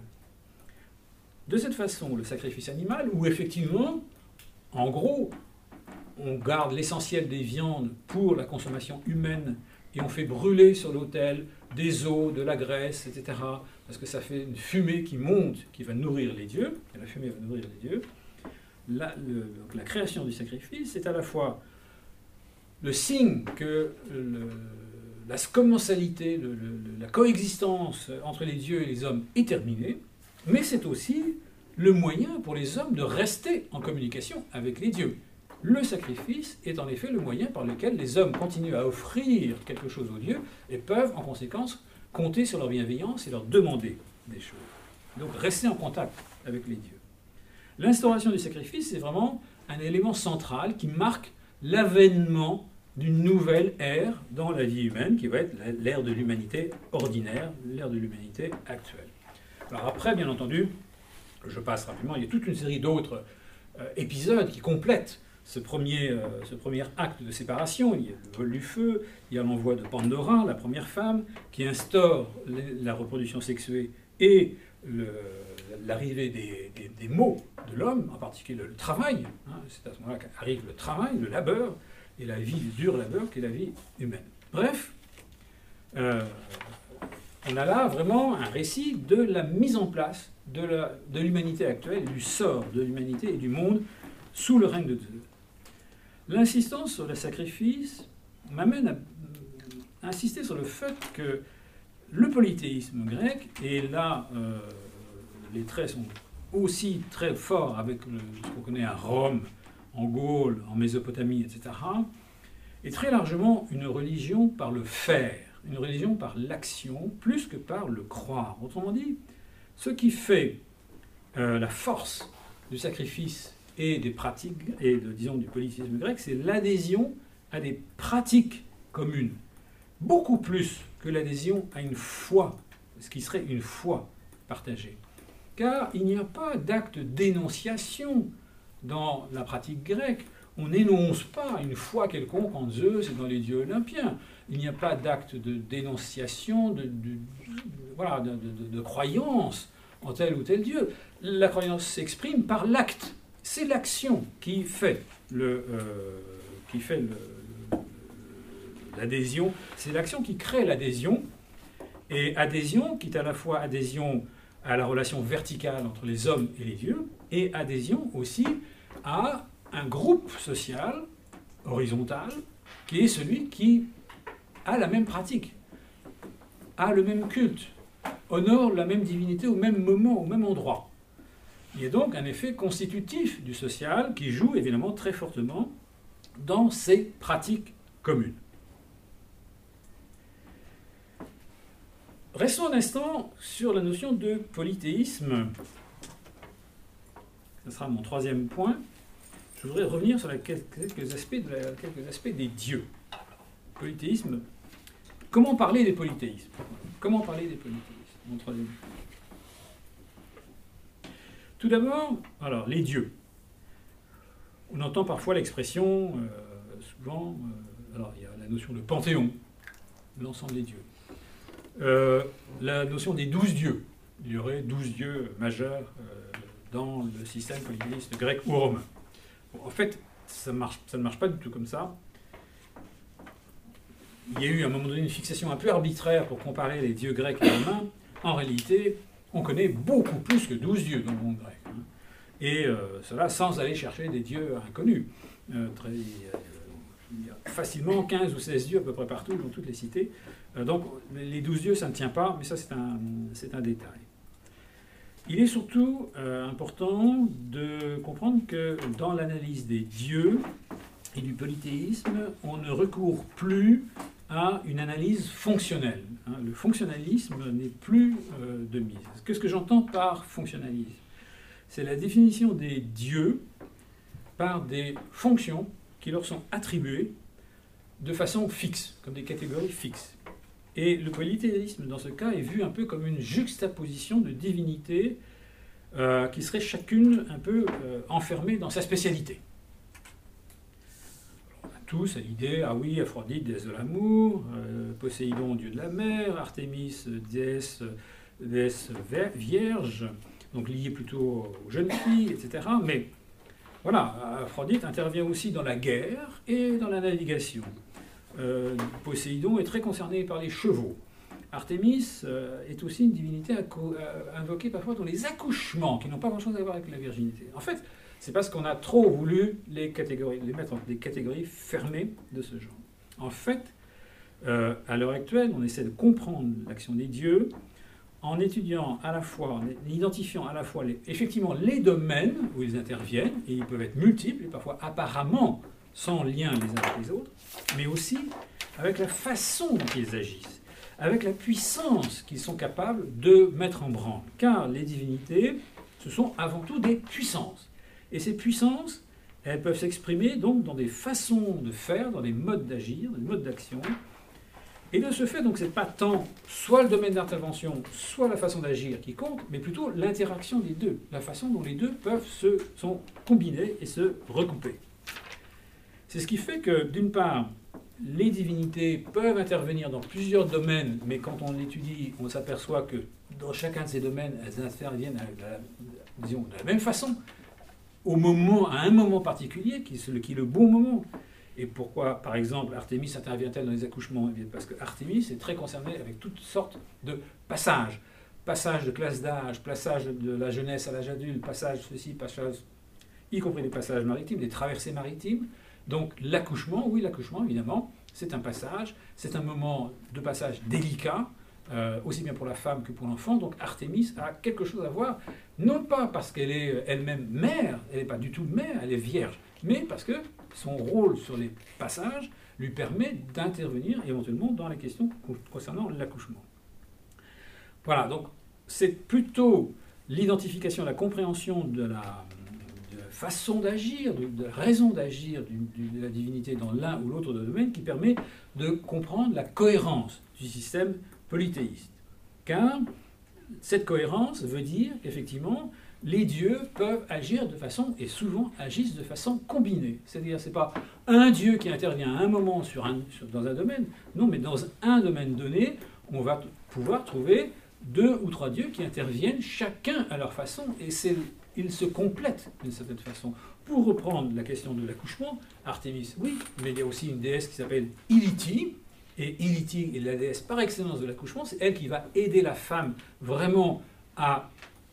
De cette façon, le sacrifice animal, où effectivement, en gros, on garde l'essentiel des viandes pour la consommation humaine et on fait brûler sur l'autel des os, de la graisse, et cetera, parce que ça fait une fumée qui monte, qui va nourrir les dieux, et la fumée va nourrir les dieux. La, le, donc la création du sacrifice est à la fois le signe que le, la commensalité, le, le, la coexistence entre les dieux et les hommes est terminée, mais c'est aussi le moyen pour les hommes de rester en communication avec les dieux. Le sacrifice est en effet le moyen par lequel les hommes continuent à offrir quelque chose aux dieux et peuvent en conséquence compter sur leur bienveillance et leur demander des choses. Donc rester en contact avec les dieux. L'instauration du sacrifice est vraiment un élément central qui marque l'avènement d'une nouvelle ère dans la vie humaine, qui va être l'ère de l'humanité ordinaire, l'ère de l'humanité actuelle. Alors après, bien entendu, je passe rapidement, il y a toute une série d'autres euh, épisodes qui complètent ce premier, euh, ce premier acte de séparation. Il y a le vol du feu, il y a l'envoi de Pandora, la première femme, qui instaure les, la reproduction sexuée et le, l'arrivée des, des, des maux de l'homme, en particulier le, le travail. Hein, c'est à ce moment-là qu'arrive le travail, le labeur, et la vie, le dur labeur, qui est la vie humaine. Bref, euh, on a là vraiment un récit de la mise en place de, la, de l'humanité actuelle, du sort de l'humanité et du monde sous le règne de Zeus. L'insistance sur le sacrifice m'amène à insister sur le fait que le polythéisme grec, et là euh, les traits sont aussi très forts avec le, ce qu'on connaît à Rome, en Gaule, en Mésopotamie, et cetera, est très largement une religion par le faire, une religion par l'action, plus que par le croire. Autrement dit, ce qui fait euh, la force du sacrifice et des pratiques, et de, disons du polythéisme grec, c'est l'adhésion à des pratiques communes, beaucoup plus que l'adhésion à une foi, ce qui serait une foi partagée. Car il n'y a pas d'acte d'énonciation dans la pratique grecque. on n'énonce pas une foi quelconque en Zeus et dans les dieux olympiens. Il n'y a pas d'acte de dénonciation, de, de, de voilà, de, de, de croyance en tel ou tel dieu. La croyance s'exprime par l'acte. C'est l'action qui fait le, euh, qui fait le, le, l'adhésion. C'est l'action qui crée l'adhésion. Et adhésion qui est à la fois adhésion à la relation verticale entre les hommes et les dieux, et adhésion aussi à un groupe social horizontal qui est celui qui a la même pratique, a le même culte, honore la même divinité au même moment, au même endroit. Il y a donc un effet constitutif du social qui joue évidemment très fortement dans ces pratiques communes. Restons un instant sur la notion de polythéisme. Ce sera mon troisième point. Je voudrais revenir sur la, quelques, aspects de la, quelques aspects des dieux. Polythéisme. Comment parler des polythéismes? Comment parler des polythéismes? Mon troisième point. Tout d'abord, alors, les dieux. On entend parfois l'expression, euh, souvent, euh, alors il y a la notion de panthéon, l'ensemble des dieux. Euh, la notion des douze dieux. Il y aurait douze dieux majeurs euh, dans le système polythéiste grec ou romain. Bon, en fait, ça, marche, ça ne marche pas du tout comme ça. Il y a eu à un moment donné une fixation un peu arbitraire pour comparer les dieux grecs et romains. En réalité, on connaît beaucoup plus que douze dieux dans le monde grec. Hein. Et euh, cela sans aller chercher des dieux inconnus. Euh, très, euh, il y a facilement quinze ou seize dieux à peu près partout dans toutes les cités. Euh, donc les douze dieux, ça ne tient pas, mais ça c'est un, c'est un détail. Il est surtout euh, important de comprendre que dans l'analyse des dieux et du polythéisme, on ne recourt plus à une analyse fonctionnelle. Hein. Le fonctionnalisme n'est plus euh, de mise. Qu'est-ce que j'entends par fonctionnalisme? C'est la définition des dieux par des fonctions qui leur sont attribuées de façon fixe, comme des catégories fixes. Et le polythéisme, dans ce cas, est vu un peu comme une juxtaposition de divinités euh, qui seraient chacune un peu euh, enfermées dans sa spécialité. Alors, on a tous à l'idée, ah oui, Aphrodite, déesse de l'amour, euh, Poséidon, dieu de la mer, Artémis, déesse, déesse vierge, donc liée plutôt aux jeunes filles, et cetera. Mais voilà, Aphrodite intervient aussi dans la guerre et dans la navigation. Euh, Poséidon est très concerné par les chevaux. Artémis euh, est aussi une divinité invoquée parfois dans les accouchements, qui n'ont pas grand-chose à voir avec la virginité. En fait, c'est parce qu'on a trop voulu les, catégories, les mettre dans des catégories fermées de ce genre. En fait, euh, à l'heure actuelle, on essaie de comprendre l'action des dieux en étudiant à la fois, en identifiant à la fois les, effectivement les domaines où ils interviennent, et ils peuvent être multiples, et parfois apparemment sans lien les uns avec les autres, mais aussi avec la façon dont ils agissent, avec la puissance qu'ils sont capables de mettre en branle. Car les divinités, ce sont avant tout des puissances. Et ces puissances, elles peuvent s'exprimer donc dans des façons de faire, dans des modes d'agir, des modes d'action. Et de ce fait, donc, ce n'est pas tant soit le domaine d'intervention, soit la façon d'agir qui compte, mais plutôt l'interaction des deux, la façon dont les deux peuvent se sont combinés et se recouper. C'est ce qui fait que, d'une part, les divinités peuvent intervenir dans plusieurs domaines, mais quand on l'étudie, on s'aperçoit que dans chacun de ces domaines, elles interviennent à la, disons, de la même façon, au moment, à un moment particulier, qui est le, qui est le bon moment. Et pourquoi, par exemple, Artémis intervient-elle dans les accouchements? Parce que Artémis est très concernée avec toutes sortes de passages. Passage de classe d'âge, passage de la jeunesse à l'âge adulte, passage ceci, passage, y compris des passages maritimes, des traversées maritimes. Donc l'accouchement, oui, l'accouchement, évidemment, c'est un passage, c'est un moment de passage délicat, euh, aussi bien pour la femme que pour l'enfant. Donc Artémis a quelque chose à voir, non pas parce qu'elle est elle-même mère, elle n'est pas du tout mère, elle est vierge, mais parce que son rôle sur les passages lui permet d'intervenir éventuellement dans la question concernant l'accouchement. Voilà, donc c'est plutôt l'identification, la compréhension de la... façon d'agir, de, de raison d'agir du, du, de la divinité dans l'un ou l'autre domaine qui permet de comprendre la cohérence du système polythéiste. Car cette cohérence veut dire qu'effectivement, les dieux peuvent agir de façon, et souvent agissent de façon combinée. C'est-à-dire, ce n'est pas un dieu qui intervient à un moment sur un, sur, dans un domaine, non, mais dans un domaine donné, on va pouvoir trouver deux ou trois dieux qui interviennent chacun à leur façon, et c'est, ils se complètent d'une certaine façon. Pour reprendre la question de l'accouchement, Artémis, oui, mais il y a aussi une déesse qui s'appelle Iliti, et Iliti est la déesse par excellence de l'accouchement, c'est elle qui va aider la femme vraiment à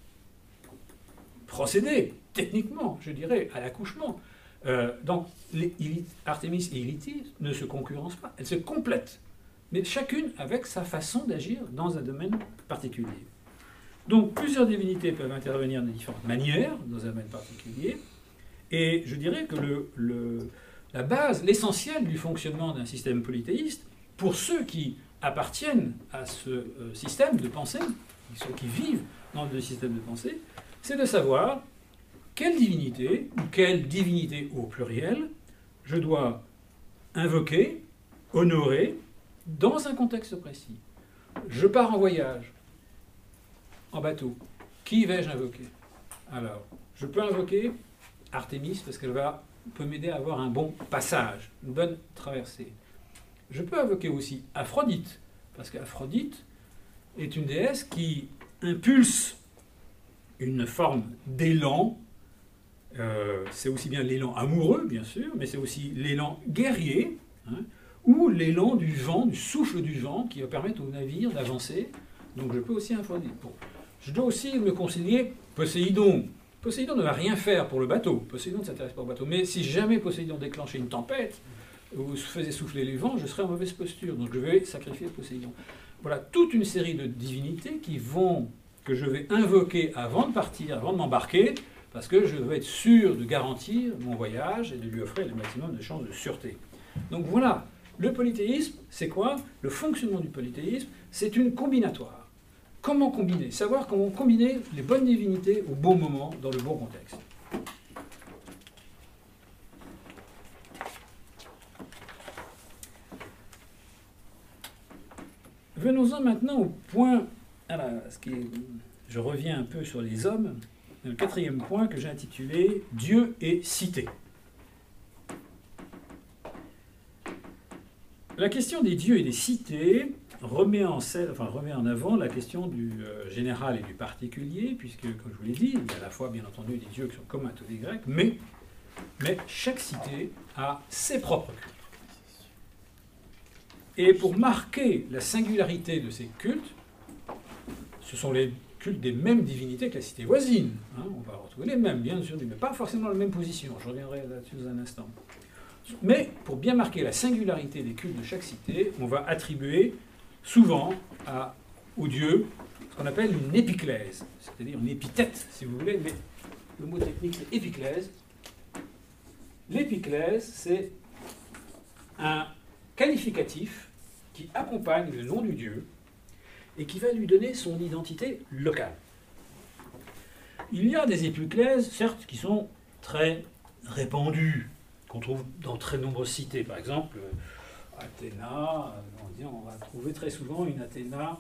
procéder, techniquement, je dirais, à l'accouchement. Euh, donc, les, Artémis et Iliti ne se concurrencent pas, elles se complètent, mais chacune avec sa façon d'agir dans un domaine particulier. Donc, plusieurs divinités peuvent intervenir de différentes manières dans un domaine particulier, et je dirais que le, le, la base, l'essentiel du fonctionnement d'un système polythéiste, pour ceux qui appartiennent à ce euh, système de pensée, ceux qui vivent dans le système de pensée, c'est de savoir quelle divinité, ou quelle divinité au pluriel, je dois invoquer, honorer, dans un contexte précis. Je pars en voyage, en bateau. Qui vais-je invoquer? Alors, je peux invoquer Artémis, parce qu'elle va, peut m'aider à avoir un bon passage, une bonne traversée. Je peux invoquer aussi Aphrodite, parce qu'Aphrodite est une déesse qui impulse une forme d'élan. Euh, c'est aussi bien l'élan amoureux, bien sûr, mais c'est aussi l'élan guerrier, hein, ou l'élan du vent, du souffle du vent, qui va permettre au navire d'avancer. Donc je peux aussi Aphrodite. Bon. Je dois aussi me concilier Poséidon. Poséidon ne va rien faire pour le bateau. Poséidon ne s'intéresse pas au bateau. Mais si jamais Poséidon déclenchait une tempête, ou faisait souffler les vents, je serais en mauvaise posture. Donc je vais sacrifier Poséidon. Voilà toute une série de divinités qui vont, que je vais invoquer avant de partir, avant de m'embarquer, parce que je veux être sûr de garantir mon voyage et de lui offrir le maximum de chances de sûreté. Donc voilà, le polythéisme, c'est quoi? Le fonctionnement du polythéisme, c'est une combinatoire. Comment combiner? Savoir comment combiner les bonnes divinités au bon moment, dans le bon contexte. Venons-en maintenant au point, alors, ce qui est, je reviens un peu sur les hommes, le quatrième point que j'ai intitulé « Dieu et cité ». La question des dieux et des cités remet en, scène, enfin, remet en avant la question du euh, général et du particulier, puisque, comme je vous l'ai dit, il y a à la fois, bien entendu, des dieux qui sont communs à tous les Grecs, mais, mais chaque cité a ses propres cultes. Et pour marquer la singularité de ces cultes, ce sont les cultes des mêmes divinités que la cité voisine. Hein, on va retrouver les mêmes, bien sûr, mais pas forcément la même position. Je reviendrai là-dessus dans un instant. Mais pour bien marquer la singularité des cultes de chaque cité, on va attribuer souvent à, aux dieux ce qu'on appelle une épiclèse, c'est-à-dire une épithète, si vous voulez, mais le mot technique c'est épiclèse. L'épiclèse, c'est un qualificatif qui accompagne le nom du dieu et qui va lui donner son identité locale. Il y a des épiclèses, certes, qui sont très répandues, qu'on trouve dans très nombreuses cités. Par exemple, Athéna, on, dit, on va trouver très souvent une Athéna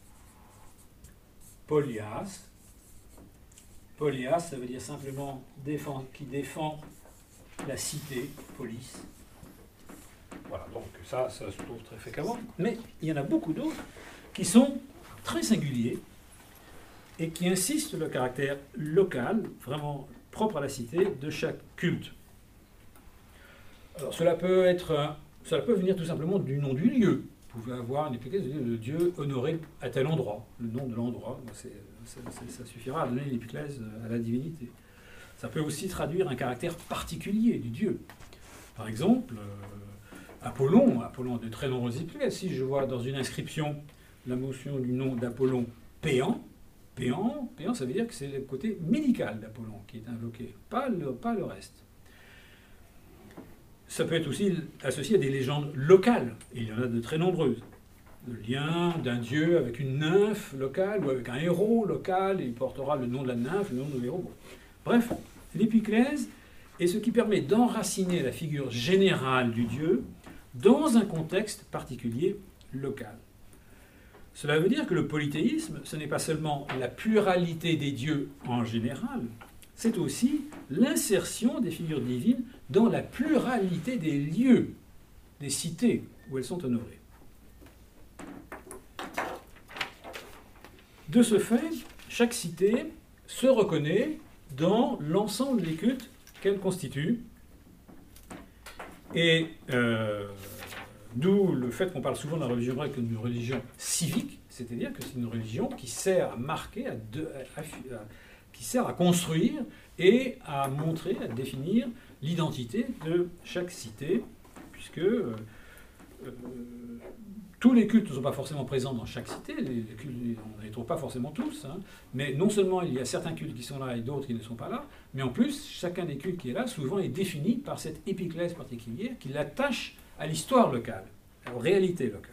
Polias. Polias, ça veut dire simplement défend, qui défend la cité, police. Voilà, donc ça, ça se trouve très fréquemment. Mais il y en a beaucoup d'autres qui sont très singuliers et qui insistent sur le caractère local, vraiment propre à la cité, de chaque culte. Alors cela peut être, cela peut venir tout simplement du nom du lieu. Vous pouvez avoir une épiclèse de Dieu honoré à tel endroit, le nom de l'endroit, ça, ça suffira à donner une épiclèse à la divinité. Ça peut aussi traduire un caractère particulier du Dieu. Par exemple, euh, Apollon, Apollon a de très nombreuses épiclèses. Si je vois dans une inscription la mention du nom d'Apollon Péan, Péan, Péan, ça veut dire que c'est le côté médical d'Apollon qui est invoqué, pas le, pas le reste. Ça peut être aussi associé à des légendes locales, et il y en a de très nombreuses. Le lien d'un dieu avec une nymphe locale ou avec un héros local, et il portera le nom de la nymphe, le nom de l'héros. Bref, l'épiclèse est ce qui permet d'enraciner la figure générale du dieu dans un contexte particulier local. Cela veut dire que le polythéisme, ce n'est pas seulement la pluralité des dieux en général, c'est aussi l'insertion des figures divines dans la pluralité des lieux, des cités où elles sont honorées. De ce fait, chaque cité se reconnaît dans l'ensemble des cultes qu'elle constitue. Et euh, d'où le fait qu'on parle souvent de la religion grecque comme d'une religion civique, c'est-à-dire que c'est une religion qui sert à marquer, à de, à, à, qui sert à construire et à montrer, à définir l'identité de chaque cité, puisque euh, euh, tous les cultes ne sont pas forcément présents dans chaque cité, les, les cultes, on ne les trouve pas forcément tous, hein, mais non seulement il y a certains cultes qui sont là et d'autres qui ne sont pas là, mais en plus, chacun des cultes qui est là, souvent est défini par cette épiclèse particulière qui l'attache à l'histoire locale, aux réalités locales.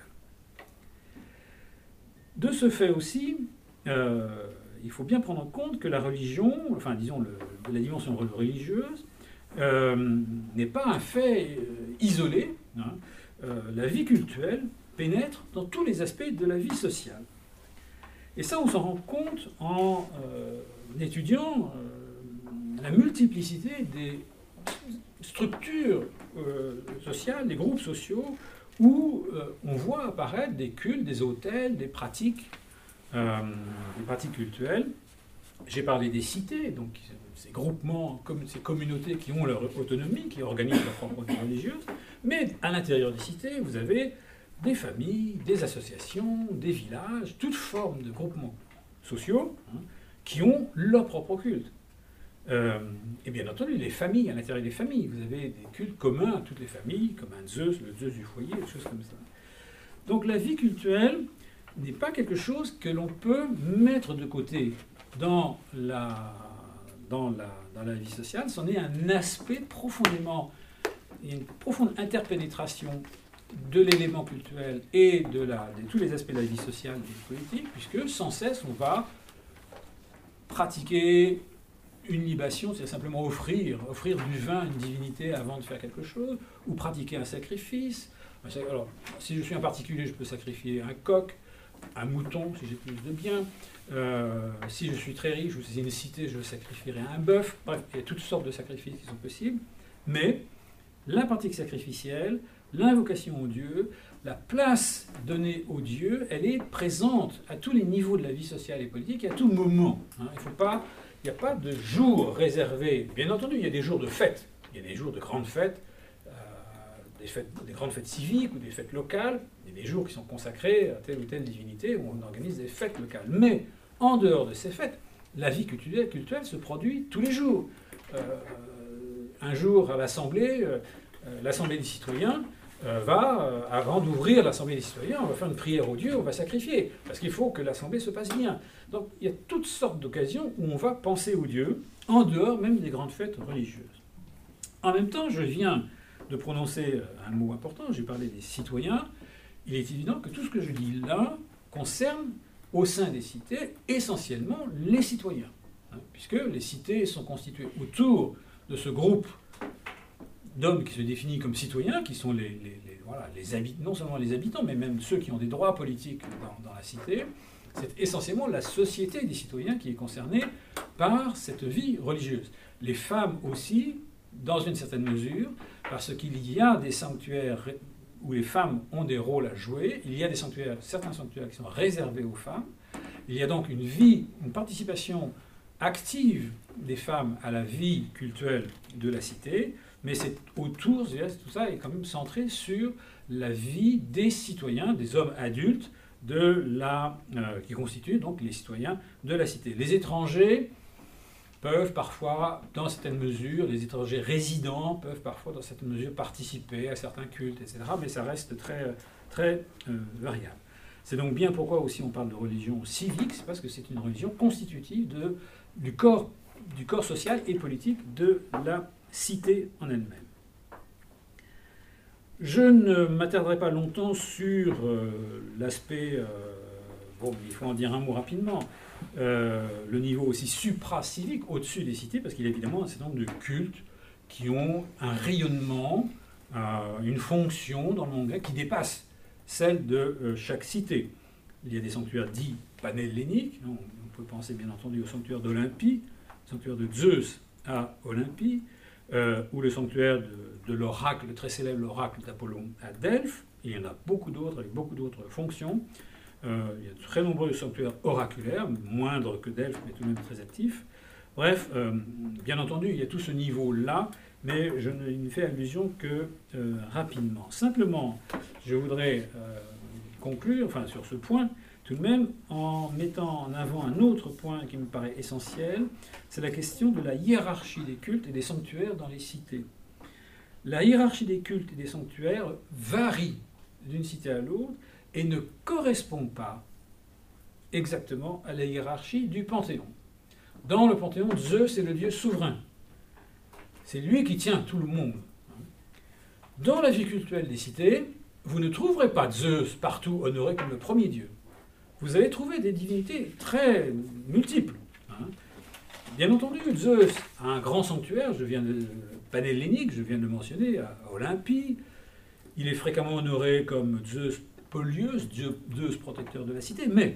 De ce fait aussi, euh, il faut bien prendre en compte que la religion, enfin disons le, la dimension religieuse, euh, n'est pas un fait euh, isolé. Hein. Euh, la vie cultuelle pénètre dans tous les aspects de la vie sociale. Et ça, on s'en rend compte en euh, étudiant euh, la multiplicité des structures euh, sociales, des groupes sociaux, où euh, on voit apparaître des cultes, des hôtels, des pratiques, euh, des pratiques cultuelles. J'ai parlé des cités, donc ces groupements, ces communautés qui ont leur autonomie, qui organisent leur propre vie religieuse, mais à l'intérieur des cités, vous avez des familles, des associations, des villages, toutes formes de groupements sociaux hein, qui ont leur propre culte. Euh, et bien entendu, les familles, à l'intérieur des familles, vous avez des cultes communs à toutes les familles, comme un Zeus, le Zeus du foyer, des choses comme ça. Donc la vie cultuelle n'est pas quelque chose que l'on peut mettre de côté dans la, dans la, dans la vie sociale, c'en est un aspect profondément, il y a une profonde interpénétration de l'élément culturel et de, la, de tous les aspects de la vie sociale et politique, puisque sans cesse on va pratiquer une libation, c'est simplement offrir, offrir du vin à une divinité avant de faire quelque chose, ou pratiquer un sacrifice. Alors, si je suis un particulier, je peux sacrifier un coq, un mouton, si j'ai plus de biens. Euh, si je suis très riche, ou si c'est une cité, je sacrifierai un bœuf. Bref, il y a toutes sortes de sacrifices qui sont possibles. Mais la pratique sacrificielle, l'invocation au Dieu, la place donnée au Dieu, elle est présente à tous les niveaux de la vie sociale et politique, et à tout moment. Hein. Il faut pas, il n'y a pas de jour réservé. Bien entendu, il y a des jours de fête. Il y a des jours de grandes fêtes, euh, des, fêtes des grandes fêtes civiques ou des fêtes locales. Il y a des jours qui sont consacrés à telle ou telle divinité, où on organise des fêtes locales. Mais en dehors de ces fêtes, la vie culturelle, culturelle se produit tous les jours. Euh, un jour à l'Assemblée, euh, l'Assemblée des citoyens, Euh, va, euh, avant d'ouvrir l'Assemblée des citoyens, on va faire une prière au Dieu, on va sacrifier, parce qu'il faut que l'Assemblée se passe bien. Donc il y a toutes sortes d'occasions où on va penser au Dieu, en dehors même des grandes fêtes religieuses. En même temps, je viens de prononcer un mot important, j'ai parlé des citoyens. Il est évident que tout ce que je dis là concerne, au sein des cités, essentiellement les citoyens, hein, puisque les cités sont constituées autour de ce groupe d'hommes qui se définissent comme citoyens, qui sont les, les, les, voilà, les habitants, non seulement les habitants, mais même ceux qui ont des droits politiques dans, dans la cité. C'est essentiellement la société des citoyens qui est concernée par cette vie religieuse. Les femmes aussi, dans une certaine mesure, parce qu'il y a des sanctuaires où les femmes ont des rôles à jouer, il y a des sanctuaires, certains sanctuaires qui sont réservés aux femmes. Il y a donc une vie, une participation active des femmes à la vie cultuelle de la cité, mais c'est autour, tout ça est quand même centré sur la vie des citoyens, des hommes adultes, de la, euh, qui constituent donc les citoyens de la cité. Les étrangers peuvent parfois, dans certaines mesures, les étrangers résidents peuvent parfois, dans certaines mesures, participer à certains cultes, et cetera, mais ça reste très, très euh, variable. C'est donc bien pourquoi aussi on parle de religion civique, c'est parce que c'est une religion constitutive de, du, corps, du corps social et politique de la cité en elle-même. Je ne m'attarderai pas longtemps sur euh, l'aspect, euh, bon, il faut en dire un mot rapidement, euh, le niveau aussi supra-civique, au-dessus des cités, parce qu'il y a évidemment un certain nombre de cultes qui ont un rayonnement, euh, une fonction dans le monde grec qui dépasse celle de euh, chaque cité. il y a des sanctuaires dits panhelléniques. On peut penser bien entendu au sanctuaire d'Olympie, le sanctuaire de Zeus à Olympie, euh, ou le sanctuaire de, de l'oracle, le très célèbre l'oracle d'Apollon à Delphes. Il y en a beaucoup d'autres avec beaucoup d'autres fonctions. Euh, il y a de très nombreux sanctuaires oraculaires, moindres que Delphes, mais tout de même très actifs. Bref, euh, bien entendu, il y a tout ce niveau-là, mais je ne n'y fais allusion que euh, rapidement. Simplement, je voudrais euh, conclure, enfin sur ce point, tout de même, en mettant en avant un autre point qui me paraît essentiel, c'est la question de la hiérarchie des cultes et des sanctuaires dans les cités. La hiérarchie des cultes et des sanctuaires varie d'une cité à l'autre et ne correspond pas exactement à la hiérarchie du Panthéon. Dans le Panthéon, Zeus est le dieu souverain. C'est lui qui tient tout le monde. Dans la vie cultuelle des cités, vous ne trouverez pas Zeus partout honoré comme le premier dieu. Vous allez trouver des divinités très multiples. Bien entendu, Zeus a un grand sanctuaire, je viens de panhellénique, je viens de le mentionner, à Olympie. Il est fréquemment honoré comme Zeus Polios, Zeus protecteur de la cité, mais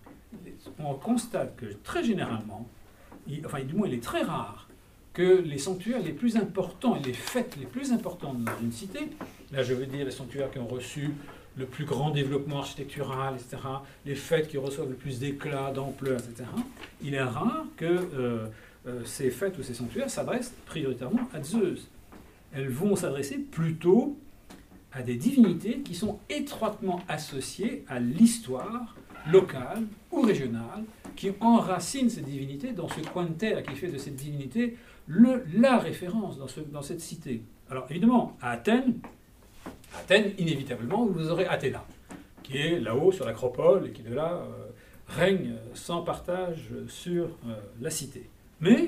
on constate que très généralement, il, enfin du moins il est très rare, que les sanctuaires les plus importants et les fêtes les plus importantes dans une cité, là je veux dire les sanctuaires qui ont reçu le plus grand développement architectural, et cetera, les fêtes qui reçoivent le plus d'éclat, d'ampleur, et cetera, il est rare que euh, euh, ces fêtes ou ces sanctuaires s'adressent prioritairement à Zeus. Elles vont s'adresser plutôt à des divinités qui sont étroitement associées à l'histoire locale ou régionale, qui enracinent ces divinités dans ce coin de terre, qui fait de cette divinité le, la référence dans, ce, dans cette cité. Alors évidemment, à Athènes, Athènes, inévitablement, vous aurez Athéna, qui est là-haut sur l'acropole et qui de là euh, règne sans partage sur euh, la cité. Mais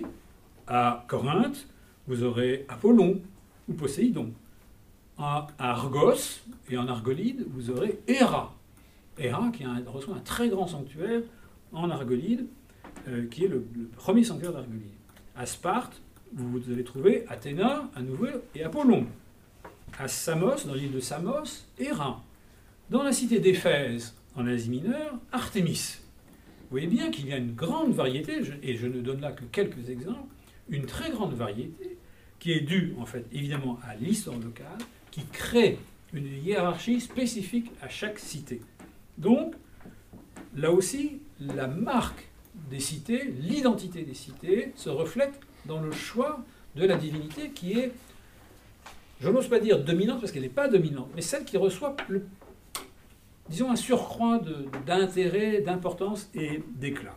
à Corinthe, vous aurez Apollon ou Poséidon. À Argos et en Argolide, vous aurez Héra. Héra qui a un, reçoit un très grand sanctuaire en Argolide, euh, qui est le, le premier sanctuaire d'Argolide. À Sparte, vous allez trouver Athéna à nouveau et Apollon. À Samos, dans l'île de Samos, Héra. Dans la cité d'Éphèse, en Asie mineure, Artémis. Vous voyez bien qu'il y a une grande variété, et je ne donne là que quelques exemples, une très grande variété, qui est due, en fait, évidemment, à l'histoire locale, qui crée une hiérarchie spécifique à chaque cité. Donc, là aussi, la marque des cités, l'identité des cités, se reflète dans le choix de la divinité qui est, je n'ose pas dire dominante parce qu'elle n'est pas dominante, mais celle qui reçoit, le, disons, un surcroît de, d'intérêt, d'importance et d'éclat.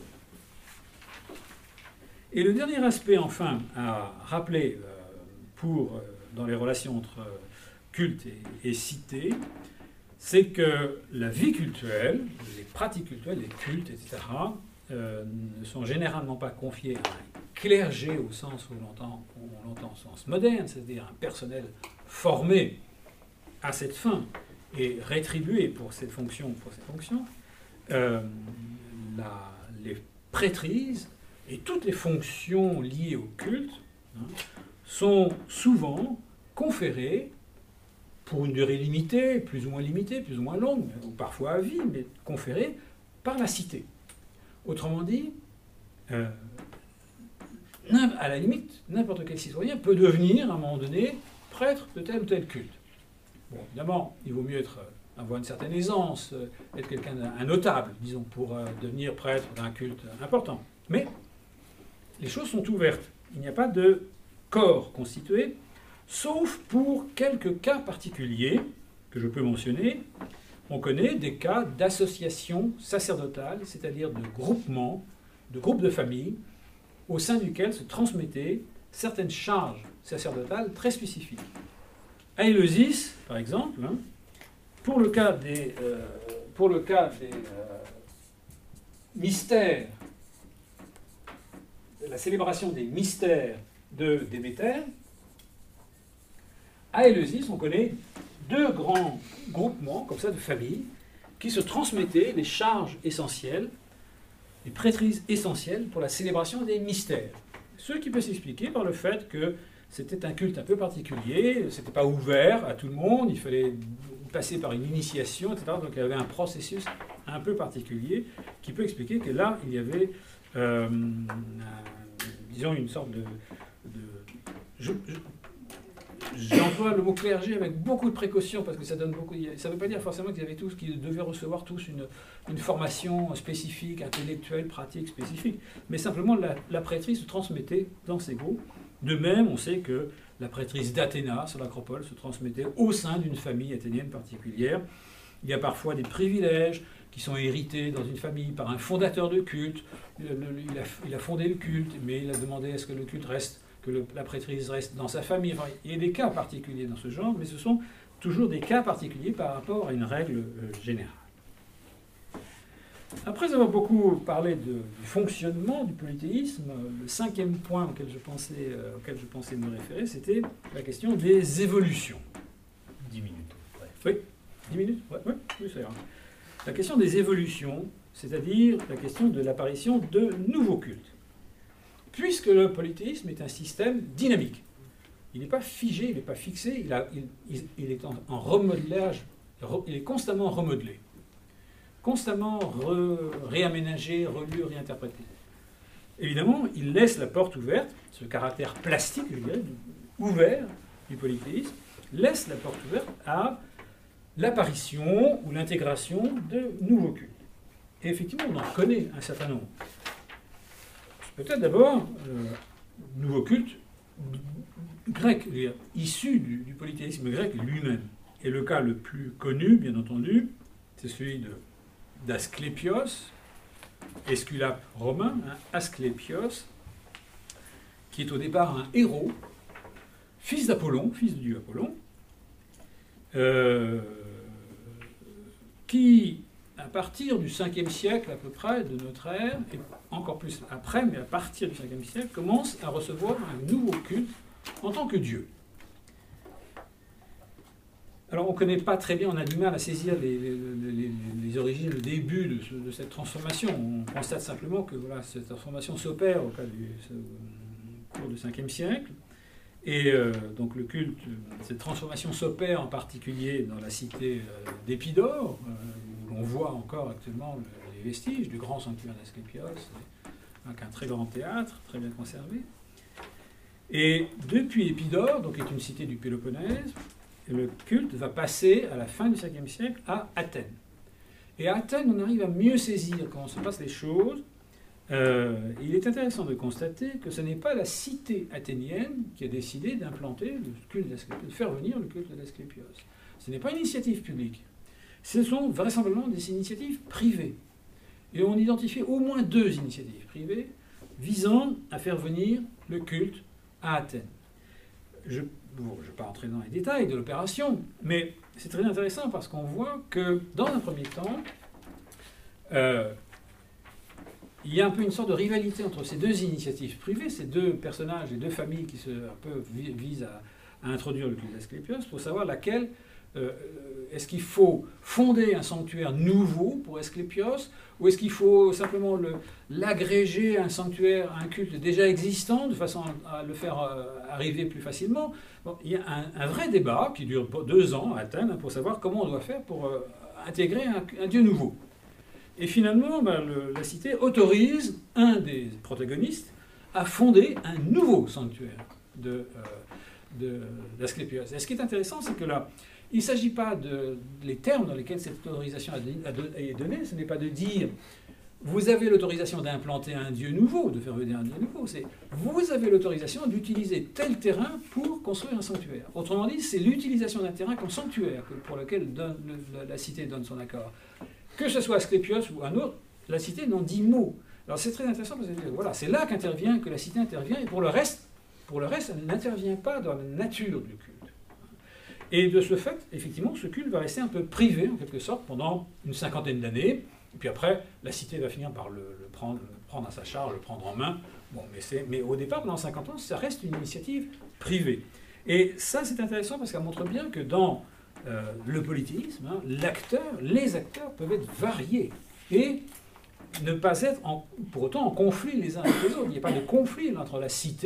Et le dernier aspect, enfin, à rappeler euh, pour, euh, dans les relations entre euh, culte et, et cité, c'est que la vie cultuelle, les pratiques cultuelles, les cultes, et cetera, euh, ne sont généralement pas confiées à un clergé au sens où l'on l'entend au sens moderne, c'est-à-dire un personnel formé à cette fin et rétribué pour cette fonction, pour cette fonction. Euh, la, les prêtrises et toutes les fonctions liées au culte hein, sont souvent conférées pour une durée limitée, plus ou moins limitée, plus ou moins longue, ou parfois à vie, mais conférée par la cité. Autrement dit, euh, à la limite, n'importe quel citoyen peut devenir, à un moment donné, prêtre de tel ou tel culte. Bon, évidemment, il vaut mieux être, avoir une certaine aisance, être quelqu'un d'un notable, disons, pour euh, devenir prêtre d'un culte important. Mais les choses sont ouvertes. Il n'y a pas de corps constitué, sauf pour quelques cas particuliers que je peux mentionner. On connaît des cas d'association sacerdotale, c'est-à-dire de groupement, de groupes de familles, au sein duquel se transmettaient certaines charges sacerdotales très spécifiques. À Éleusis, par exemple, hein, pour le cas des, euh, pour le cas des euh, mystères, de la célébration des mystères de Déméter, à Éleusis, on connaît deux grands groupements, comme ça, de familles, qui se transmettaient les charges essentielles, les prêtrises essentielles pour la célébration des mystères. Ce qui peut s'expliquer par le fait que c'était un culte un peu particulier, c'était pas ouvert à tout le monde, il fallait passer par une initiation, et cetera. Donc il y avait un processus un peu particulier qui peut expliquer que là, il y avait, euh, un, disons, une sorte de... de je, je, J'emploie le mot clergé avec beaucoup de précaution parce que ça donne beaucoup. Ça ne veut pas dire forcément qu'ils avaient tous, qu'ils devaient recevoir tous une, une formation spécifique, intellectuelle, pratique spécifique. Mais simplement, la, la prêtrise se transmettait dans ces groupes. De même, on sait que la prêtrise d'Athéna sur l'Acropole se transmettait au sein d'une famille athénienne particulière. Il y a parfois des privilèges qui sont hérités dans une famille par un fondateur de culte. Il a, il a fondé le culte, mais il a demandé à ce que le culte reste, que le, la prêtrise reste dans sa famille. Enfin, il y a des cas particuliers dans ce genre, mais ce sont toujours des cas particuliers par rapport à une règle euh, générale. Après avoir beaucoup parlé de, du fonctionnement du polythéisme, le cinquième point auquel je pensais, euh, auquel je pensais me référer, c'était la question des évolutions. Dix minutes. Ouais. Oui, dix minutes ouais, ouais, oui, ça ira. La question des évolutions, c'est-à-dire la question de l'apparition de nouveaux cultes. Puisque le polythéisme est un système dynamique. Il n'est pas figé, il n'est pas fixé, il, a, il, il est en, en remodelage, il est constamment remodelé, constamment re, réaménagé, relu, réinterprété. Évidemment, il laisse la porte ouverte, ce caractère plastique, je dirais, ouvert du polythéisme, laisse la porte ouverte à l'apparition ou l'intégration de nouveaux cultes. Et effectivement, on en connaît un certain nombre. Peut-être d'abord, euh, nouveau culte grec, issu du, du polythéisme grec lui-même. Et le cas le plus connu, bien entendu, c'est celui de, d'Asclépios, Esculape romain, hein, Asclépios, qui est au départ un héros, fils d'Apollon, fils du dieu Apollon, euh, qui, à partir du cinquième siècle à peu près de notre ère, et encore plus après, mais à partir du cinquième siècle, commence à recevoir un nouveau culte en tant que Dieu. Alors on ne connaît pas très bien, on a du mal à saisir les, les, les, les origines, le début de, ce, de cette transformation. On constate simplement que voilà, cette transformation s'opère au, cas du, au cours du cinquième siècle. Et euh, donc le culte, cette transformation s'opère en particulier dans la cité euh, d'Épidore, euh, où l'on voit encore actuellement le, les vestiges du grand sanctuaire d'Asclépios, avec un très grand théâtre, très bien conservé. Et depuis Épidore, donc qui est une cité du Péloponnèse, le culte va passer à la fin du cinquième siècle à Athènes. Et à Athènes, on arrive à mieux saisir comment se passent les choses. Euh, il est intéressant de constater que ce n'est pas la cité athénienne qui a décidé d'implanter le culte d'Asclépios, de faire venir le culte d'Asclépios. Ce n'est pas une initiative publique. Ce sont vraisemblablement des initiatives privées. Et on identifie au moins deux initiatives privées visant à faire venir le culte à Athènes. Je Bon, je ne vais pas entrer dans les détails de l'opération, mais c'est très intéressant parce qu'on voit que, dans un premier temps, euh, il y a un peu une sorte de rivalité entre ces deux initiatives privées, ces deux personnages et deux familles qui se, un peu visent à, à introduire le culte d'Asclépios, pour savoir laquelle euh, est-ce qu'il faut fonder un sanctuaire nouveau pour Asclépios, ou est-ce qu'il faut simplement le, l'agréger à un sanctuaire, à un culte déjà existant, de façon à le faire euh, arriver plus facilement. Bon, il y a un, un vrai débat qui dure deux ans à Athènes pour savoir comment on doit faire pour euh, intégrer un, un dieu nouveau. Et finalement, ben, le, la cité autorise un des protagonistes à fonder un nouveau sanctuaire de, euh, de, d'Asclépios. Et ce qui est intéressant, c'est que là, il ne s'agit pas de... Les termes dans lesquels cette autorisation est donnée, ce n'est pas de dire vous avez l'autorisation d'implanter un dieu nouveau, de faire venir un dieu nouveau. C'est vous avez l'autorisation d'utiliser tel terrain pour construire un sanctuaire. Autrement dit, c'est l'utilisation d'un terrain comme sanctuaire pour lequel donne, le, la cité donne son accord. Que ce soit Asclépios ou un autre, la cité n'en dit mot. Alors c'est très intéressant parce que voilà, c'est là qu'intervient, que la cité intervient, et pour le reste, pour le reste, elle n'intervient pas dans la nature du culte. Et de ce fait, effectivement, ce culte va rester un peu privé, en quelque sorte, pendant une cinquantaine d'années. Et puis après, la cité va finir par le, le, prendre, le prendre à sa charge, le prendre en main. Bon, mais, c'est, mais au départ, pendant cinquante ans, ça reste une initiative privée. Et ça, c'est intéressant parce qu'elle montre bien que dans euh, le polythéisme, hein, l'acteur, les acteurs peuvent être variés et ne pas être en, pour autant en conflit les uns avec les autres. Il n'y a pas de conflit entre la cité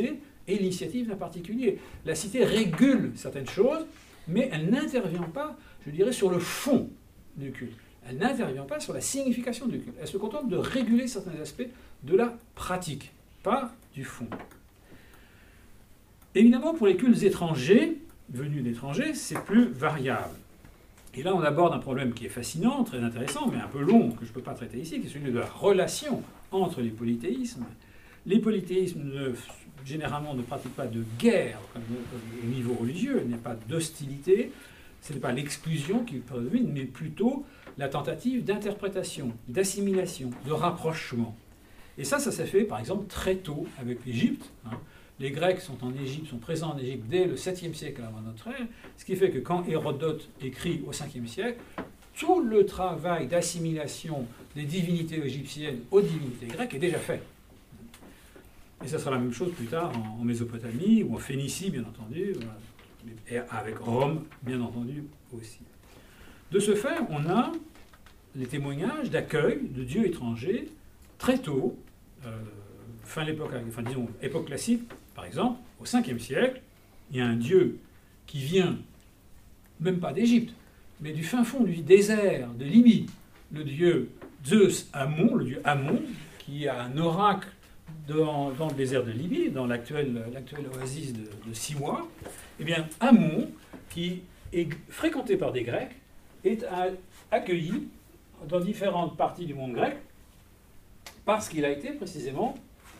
et l'initiative d'un particulier. La cité régule certaines choses, mais elle n'intervient pas, je dirais, sur le fond du culte. Elle n'intervient pas sur la signification du culte. Elle se contente de réguler certains aspects de la pratique, pas du fond. Évidemment, pour les cultes étrangers, venus d'étrangers, c'est plus variable. Et là, on aborde un problème qui est fascinant, très intéressant, mais un peu long, que je ne peux pas traiter ici, qui est celui de la relation entre les polythéismes. Les polythéismes, ne, généralement, ne pratiquent pas de guerre au niveau religieux, il n'y a pas d'hostilité, ce n'est pas l'exclusion qui prédomine, mais plutôt la tentative d'interprétation, d'assimilation, de rapprochement. Et ça, ça s'est fait, par exemple, très tôt avec l'Égypte. Hein. Les Grecs sont en Égypte, sont présents en Égypte dès le septième siècle avant notre ère, ce qui fait que quand Hérodote écrit au cinquième siècle, tout le travail d'assimilation des divinités égyptiennes aux divinités grecques est déjà fait. Et ça sera la même chose plus tard en Mésopotamie ou en Phénicie, bien entendu, et avec Rome, bien entendu, aussi. De ce fait, on a les témoignages d'accueil de dieux étrangers très tôt, euh, fin de l'époque, enfin disons, époque classique, par exemple, au cinquième siècle, il y a un dieu qui vient, même pas d'Égypte, mais du fin fond du désert de Libye, le dieu Zeus Ammon, le dieu Ammon, qui a un oracle dans, dans le désert de Libye, dans l'actuelle oasis de, de Siwa. Eh bien, Ammon, qui est fréquenté par des Grecs, est accueilli dans différentes parties du monde grec parce qu'il a été précisément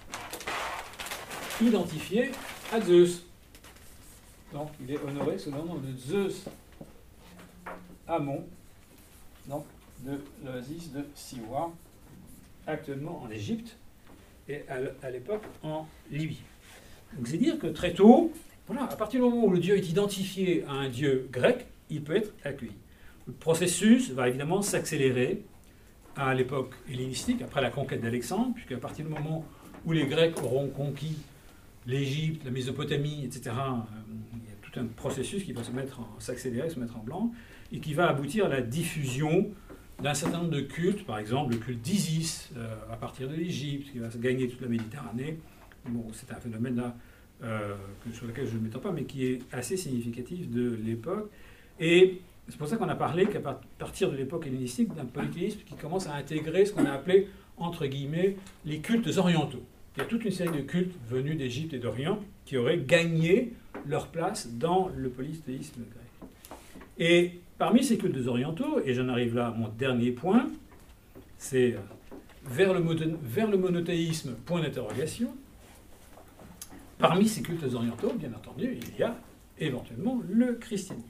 identifié à Zeus. Donc, il est honoré sous le nom de Zeus Ammon, donc de l'oasis de Siwa, actuellement en Égypte et à l'époque en Libye. Donc, c'est dire que très tôt, voilà, à partir du moment où le dieu est identifié à un dieu grec, il peut être accueilli. Le processus va évidemment s'accélérer à l'époque hellénistique, après la conquête d'Alexandre, puisqu'à partir du moment où les Grecs auront conquis l'Égypte, la Mésopotamie, et cetera, il y a tout un processus qui va se mettre en, s'accélérer, se mettre en blanc, et qui va aboutir à la diffusion d'un certain nombre de cultes, par exemple le culte d'Isis euh, à partir de l'Égypte, qui va gagner toute la Méditerranée. Bon, c'est un phénomène là, euh, sur lequel je ne m'étends pas, mais qui est assez significatif de l'époque. Et c'est pour ça qu'on a parlé qu'à partir de l'époque hellénistique, d'un polythéisme qui commence à intégrer ce qu'on a appelé, entre guillemets, les cultes orientaux. Il y a toute une série de cultes venus d'Égypte et d'Orient qui auraient gagné leur place dans le polythéisme grec. Et parmi ces cultes orientaux, et j'en arrive là à mon dernier point, c'est vers le, vers le monothéisme, point d'interrogation. Parmi ces cultes orientaux, bien entendu, il y a éventuellement le christianisme.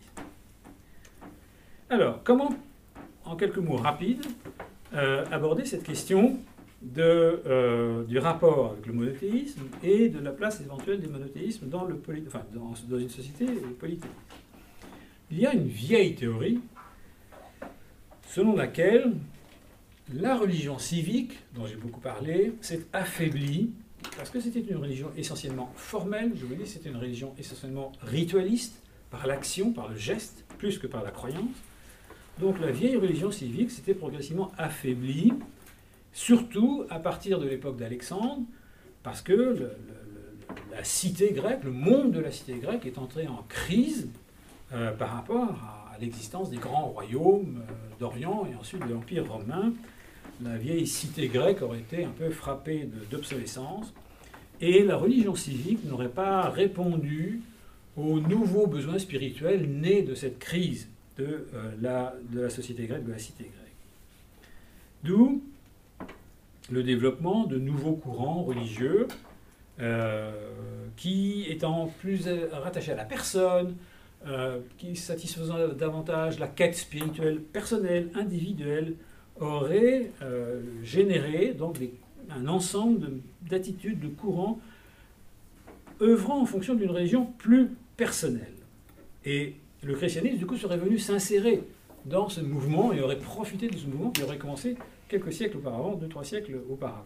Alors, comment, en quelques mots rapides, euh, aborder cette question de, euh, du rapport avec le monothéisme et de la place éventuelle des monothéismes dans, le poly, enfin, dans, dans une société polythéiste. Il y a une vieille théorie selon laquelle la religion civique, dont j'ai beaucoup parlé, s'est affaiblie parce que c'était une religion essentiellement formelle, je vous dis, c'était une religion essentiellement ritualiste, par l'action, par le geste, plus que par la croyance. Donc la vieille religion civique s'était progressivement affaiblie, surtout à partir de l'époque d'Alexandre, parce que le, le, le, la cité grecque, le monde de la cité grecque est entré en crise euh, par rapport à, à l'existence des grands royaumes euh, d'Orient et ensuite de l'Empire romain. La vieille cité grecque aurait été un peu frappée d'obsolescence, et la religion civique n'aurait pas répondu aux nouveaux besoins spirituels nés de cette crise de, euh, la, de la société grecque, de la cité grecque. D'où le développement de nouveaux courants religieux euh, qui, étant plus rattachés à la personne, euh, qui satisfaisant davantage la quête spirituelle personnelle, individuelle, auraient euh, généré donc des, un ensemble d'attitudes, de, de courants œuvrant en fonction d'une religion plus personnelle. Et le christianisme, du coup, serait venu s'insérer dans ce mouvement et aurait profité de ce mouvement qui aurait commencé quelques siècles auparavant, deux, trois siècles auparavant.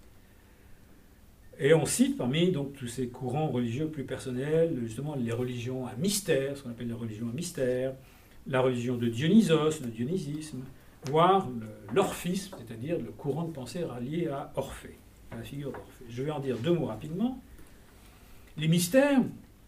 Et on cite parmi donc, tous ces courants religieux plus personnels, justement les religions à mystère, ce qu'on appelle les religions à mystère, la religion de Dionysos, le dionysisme, voire l'orphisme, c'est-à-dire le courant de pensée rallié à Orphée, à la figure d'Orphée. Je vais en dire deux mots rapidement. Les mystères,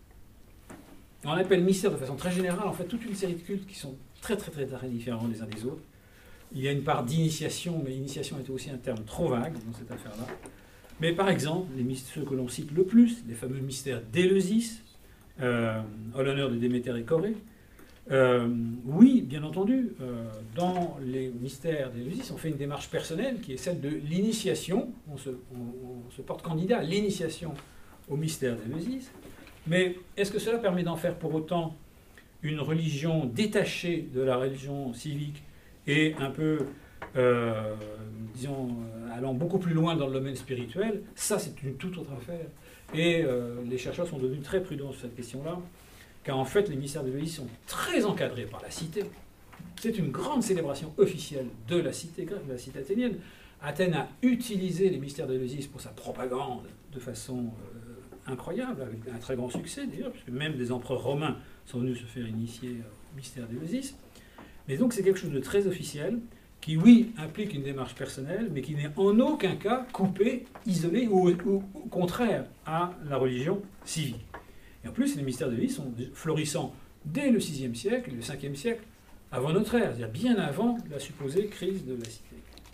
on appelle mystère de façon très générale, en fait, toute une série de cultes qui sont très, très, très, très différents les uns des autres. Il y a une part d'initiation, mais l'initiation était aussi un terme trop vague dans cette affaire-là. Mais par exemple, les mystères, ceux que l'on cite le plus, les fameux mystères d'Éleusis, euh, en l'honneur de Déméter et Corée. Euh, oui, bien entendu, euh, dans les mystères d'Éleusis, on fait une démarche personnelle qui est celle de l'initiation. On se, on, on se porte candidat à l'initiation au mystère d'Éleusis. Mais est-ce que cela permet d'en faire pour autant une religion détachée de la religion civique et un peu, euh, disons, allant beaucoup plus loin dans le domaine spirituel? Ça, c'est une toute autre affaire. Et euh, les chercheurs sont devenus très prudents sur cette question-là, car en fait, les mystères d'Éleusis sont très encadrés par la cité. C'est une grande célébration officielle de la cité grecque, de la cité athénienne. Athènes a utilisé les mystères d'Éleusis pour sa propagande de façon euh, incroyable, avec un très grand succès d'ailleurs, puisque même des empereurs romains sont venus se faire initier au mystère d'Éleusis. Mais donc c'est quelque chose de très officiel, qui, oui, implique une démarche personnelle, mais qui n'est en aucun cas coupé, isolé ou, ou, ou contraire à la religion civique. Et en plus, les mystères d'Éleusis sont florissants dès le sixième siècle et le cinquième siècle avant notre ère, c'est-à-dire bien avant la supposée crise de la cité.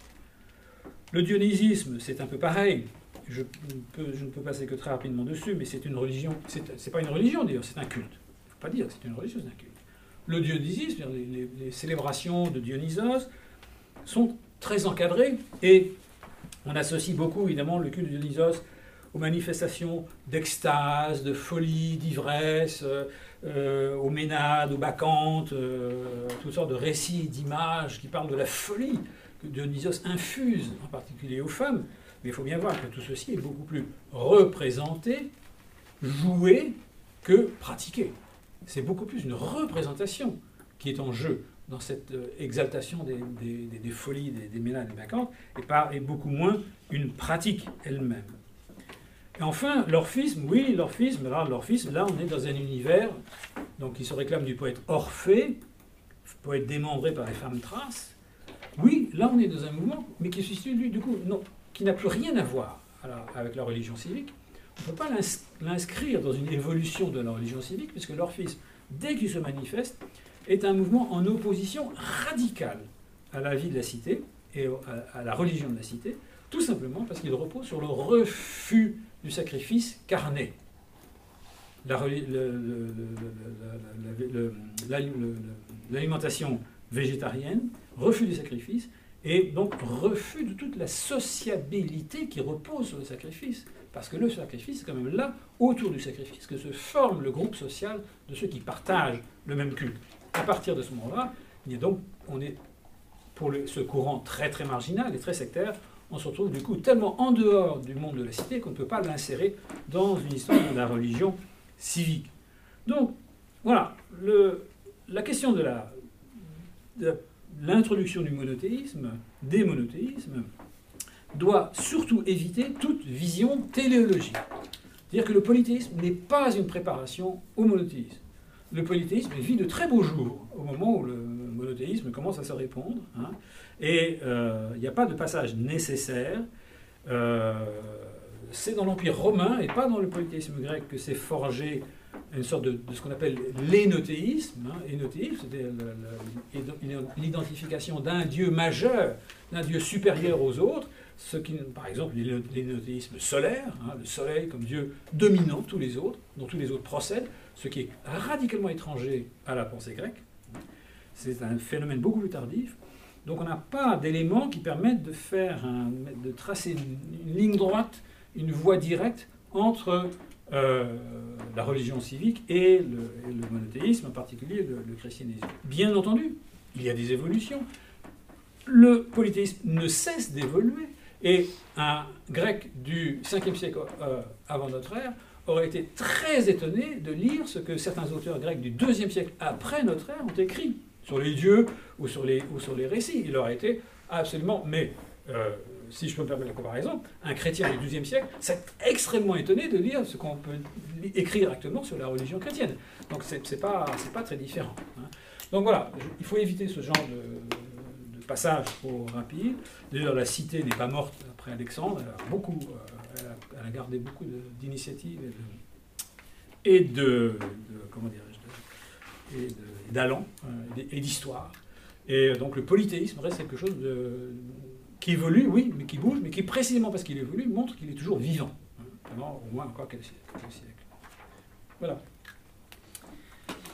Le dionysisme, c'est un peu pareil. Je, peux, je ne peux passer que très rapidement dessus, mais c'est une religion. C'est pas une religion d'ailleurs, c'est un culte. Il ne faut pas dire que c'est une religion, c'est un culte. Le dionysisme, les, les, les célébrations de Dionysos, sont très encadrées et on associe beaucoup évidemment le culte de Dionysos aux manifestations d'extase, de folie, d'ivresse, euh, aux ménades, aux bacchantes, euh, toutes sortes de récits, d'images qui parlent de la folie que Dionysos infuse, en particulier aux femmes. Mais il faut bien voir que tout ceci est beaucoup plus représenté, joué, que pratiqué. C'est beaucoup plus une représentation qui est en jeu dans cette exaltation des, des, des folies, des, des ménades, des bacchantes, et, par, et beaucoup moins une pratique elle-même. Et enfin, l'orphisme, oui, l'orphisme, là, l'orphisme, là, on est dans un univers donc, qui se réclame du poète Orphée, poète démembré par les femmes thraces. Oui, là, on est dans un mouvement, mais qui se situe, du coup, non, qui n'a plus rien à voir alors, avec la religion civique. On ne peut pas l'inscrire dans une évolution de la religion civique, puisque l'orphisme, dès qu'il se manifeste, est un mouvement en opposition radicale à la vie de la cité et à la religion de la cité, tout simplement parce qu'il repose sur le refus du sacrifice carné. L'alimentation végétarienne, refus du sacrifice, et donc refus de toute la sociabilité qui repose sur le sacrifice. Parce que le sacrifice, c'est quand même là, autour du sacrifice, que se forme le groupe social de ceux qui partagent le même culte. À partir de ce moment-là, il y a donc, on est, pour le, ce courant très très marginal et très sectaire, on se retrouve du coup tellement en dehors du monde de la cité qu'on ne peut pas l'insérer dans une histoire de la religion civique. Donc, voilà, le, la question de la, de l'introduction du monothéisme, des monothéismes, doit surtout éviter toute vision téléologique. C'est-à-dire que le polythéisme n'est pas une préparation au monothéisme. Le polythéisme vit de très beaux jours au moment où le monothéisme commence à se répandre. Hein, et il euh, n'y a pas de passage nécessaire. Euh, c'est dans l'Empire romain et pas dans le polythéisme grec que s'est forgé une sorte de, de ce qu'on appelle l'énothéisme. Hein. Énothéisme, c'était l'identification d'un dieu majeur, d'un dieu supérieur aux autres. Ce qui, par exemple, l'énothéisme solaire, hein, le soleil comme dieu dominant tous les autres, dont tous les autres procèdent, ce qui est radicalement étranger à la pensée grecque. C'est un phénomène beaucoup plus tardif. Donc on n'a pas d'éléments qui permettent de faire un, de tracer une, une ligne droite, une voie directe entre euh, la religion civique et le, et le monothéisme, en particulier le, le christianisme. Bien entendu, il y a des évolutions. Le polythéisme ne cesse d'évoluer. Et un grec du cinquième siècle euh, avant notre ère aurait été très étonné de lire ce que certains auteurs grecs du deuxième siècle après notre ère ont écrit sur les dieux ou sur les, ou sur les récits. Il aurait été absolument, mais euh, si je peux me permettre la comparaison, un chrétien du douzième siècle s'est extrêmement étonné de lire ce qu'on peut écrire actuellement sur la religion chrétienne. Donc c'est, c'est pas, c'est pas très différent. Hein. Donc voilà, il faut éviter ce genre de... passage trop rapide. D'ailleurs, la cité n'est pas morte après Alexandre. Elle a, beaucoup, euh, elle a, elle a gardé beaucoup d'initiatives et et de, de comment dirais-je, de, et de- d'allant euh, et d'histoire. Et donc le polythéisme reste quelque chose de, qui évolue, oui, mais qui bouge, mais qui précisément parce qu'il évolue montre qu'il est toujours vivant, hein, pendant au moins encore quelques siècles. Voilà.